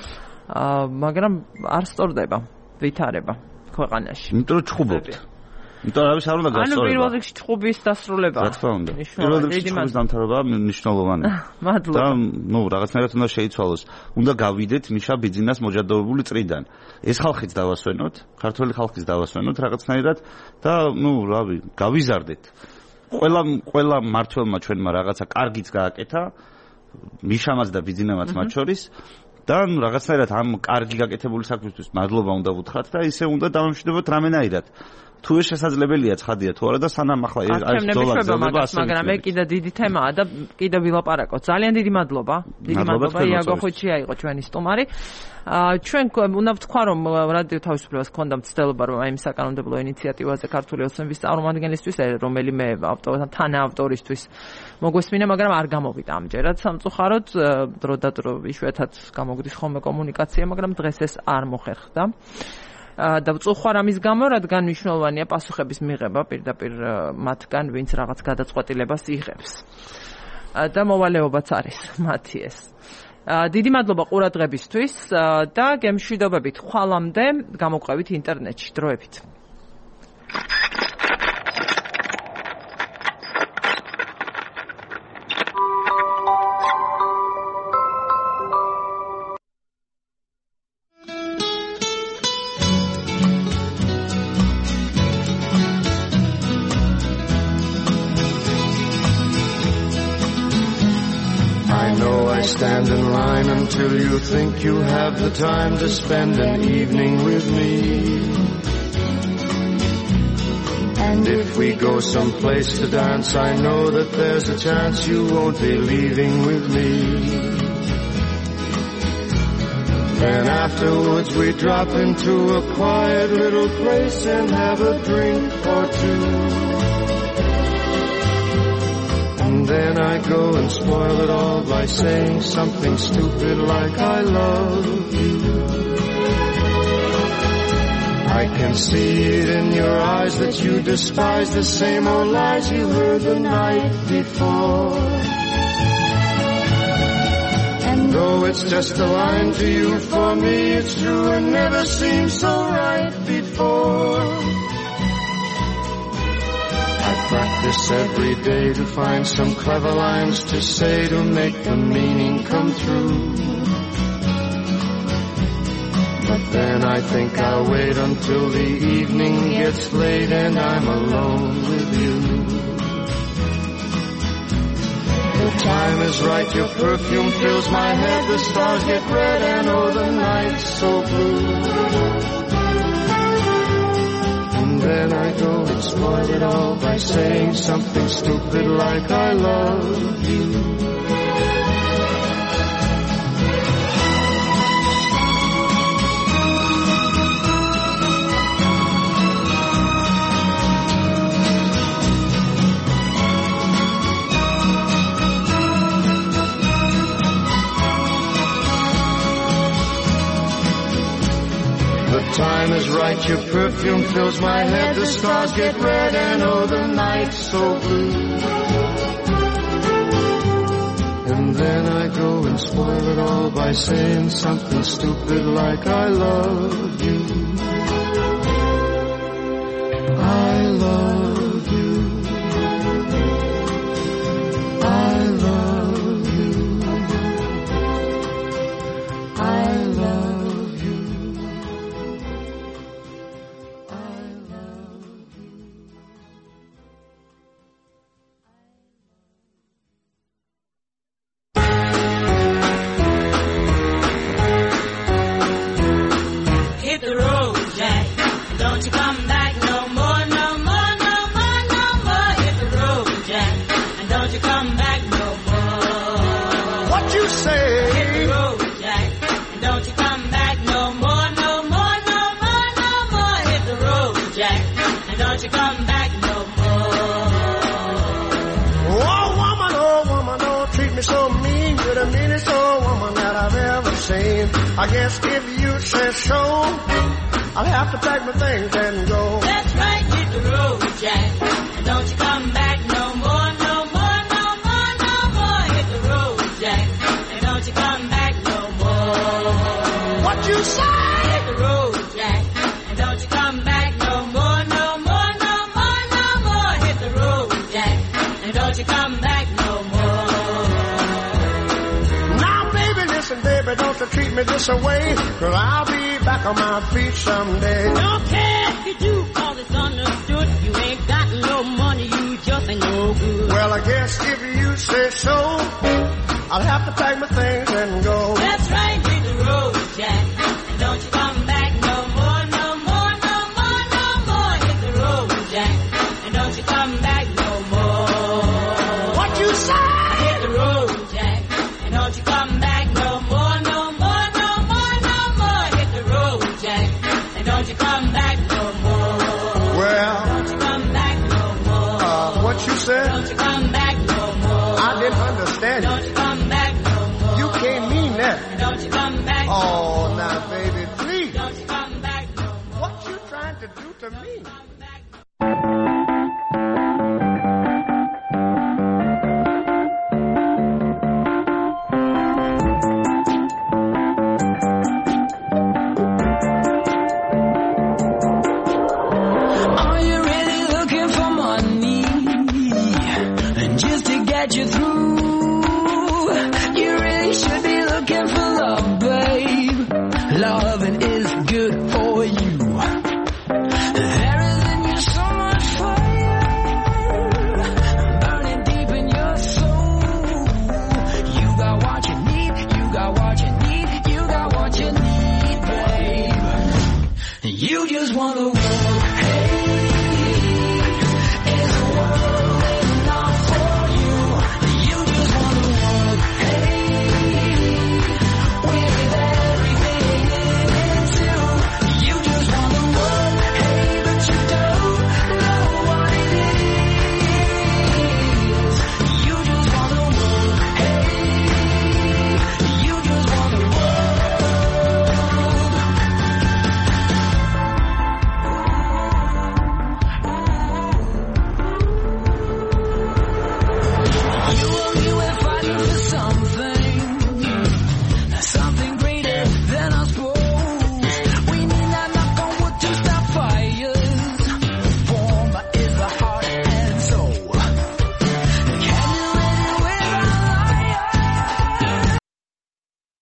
მაგრამ არ სწორდება ვითარება ქვეყანაში. იმიტომ რომ ჩხუბობთ. იმიტომ რომ არ უნდა გასწორება. ანუ პირველ რიგში ჩხუბის დასრულება. რა თქმა უნდა. პირველ რიგში ჩხუბის დამთავრება მნიშვნელოვანია. მადლობა. და ნუ რაღაცნაირად უნდა შეიცვალოს. უნდა გავიდეთ მიშა ბიძინას მოჯადოებული წრიდან. ეს ხალხიც დავასვენოთ, ქართველი ხალხიც დავასვენოთ რაღაცნაირად და ნუ რავი, გავიზარდეთ. ყველა ყველა მართველმა ჩვენმა რაღაცა კარგიც გააკეთა, მიშამაც და ბიძინამაც მათ შორის. და რაღაცნაირად ამ კარგი გაკეთებული საქმისთვის მადლობა უნდა ვუთხრათ და ისე უნდა დავამშვიდობოთ რამენაირად. თუ ეს შესაძლებელია ცხადია თუ არა და სანამ ახლა ეს ბრძოლა გრძელდება ასე მაგრამ მე კიდე დიდი თემაა და კიდე ვილაპარაკოთ. ძალიან დიდი მადლობა. დიდი მადლობა იაგო ხოჩია იყო ჩვენი სტუმარი. ჩვენ უნდა ვთქვა რომ რადიო თავისუფლებას ჰქონდა მცდელობა რომ აი ამ საკანონმდებლო ინიციატივაზე ქართული ოცნების წარმომადგენლისთვის რომელიმე ავტორთან თანაავტორისთვის მოგვესმინა, მაგრამ არ გამოვიდა ამჯერად სამწუხაროდ დრო და დრო იშვიათად გამოგდის ხოლმე კომუნიკაცია, მაგრამ დღეს ეს არ მოხერხდა. და ვწუხარ ამის გამო, რადგან მნიშვნელოვანია პასუხების მიღება პირდაპირ მათგან, ვინც რაღაც გადაწყვეტილებას იღებს. და მოვალეობაც არის მათი ეს. დიდი მადლობა ყურადღებისთვის და გემშვიდობებით ხვალამდე გამოგვყევით ინტერნეტში დროებით. Stand in line until you think you have the time to spend an evening with me. And if we go someplace to dance, I know that there's a chance you won't be leaving with me. Then afterwards we drop into a quiet little place and have a drink or two. And then I go and spoil it all by saying something stupid like I love you. I can see it in your eyes that you despise the same old lies you heard the night before. And though it's just a line to you, for me it's true and never seemed so right before. I practice every day to find some clever lines to say to make the meaning come true. But then I think I'll wait until the evening gets late and I'm alone with you. The time is right, your perfume fills my head, the stars get red and oh the night's so blue. And then I go and spoil it all by saying something stupid like I love you. The time is right, your perfume fills my head, the stars get red and oh the night's so blue. And then I go and spoil it all by saying something stupid like I love you. I love you. I love you. I love you. I guess if you say so, I'll have to pack my things and go. That's right, hit the road, Jack. And don't you come back no more, no more, no more, no more. Hit the road, Jack. And don't you come back no more. What you say? Hit the road, Jack. And don't you come back no more, no more, no more, no more. Hit the road, Jack. And don't you come back no more. Now, baby, listen, baby, don't you treat me this away, 'cause I'll be back on my feet someday. Don't care if you do, 'cause it's understood. You ain't got no money, you just ain't no good. Well, I guess if you say so, I'll have to pack my things and go. That's right, hit the road, Jack. And don't you come back no more, no more, no more, no more. Hit the road, Jack. And don't you come back no more. What you say? Hit the road, Jack. And don't you come back no more, no more, no more, no more. Hit the road, Jack. And don't you come back no more. Well, don't you come back no more. Uh, what you said? Don't you come back no more. I didn't understand Don't you come back no more. You can't mean that. Don't you come back no Oh, more. now, baby, please. Don't you come back no more. What you trying to do to me? You through. You really should be looking for love, babe. Loving is good for you. There is in you so much fire, burning deep in your soul. You got what you need, you got what you need, you got what you need, babe. You just wanna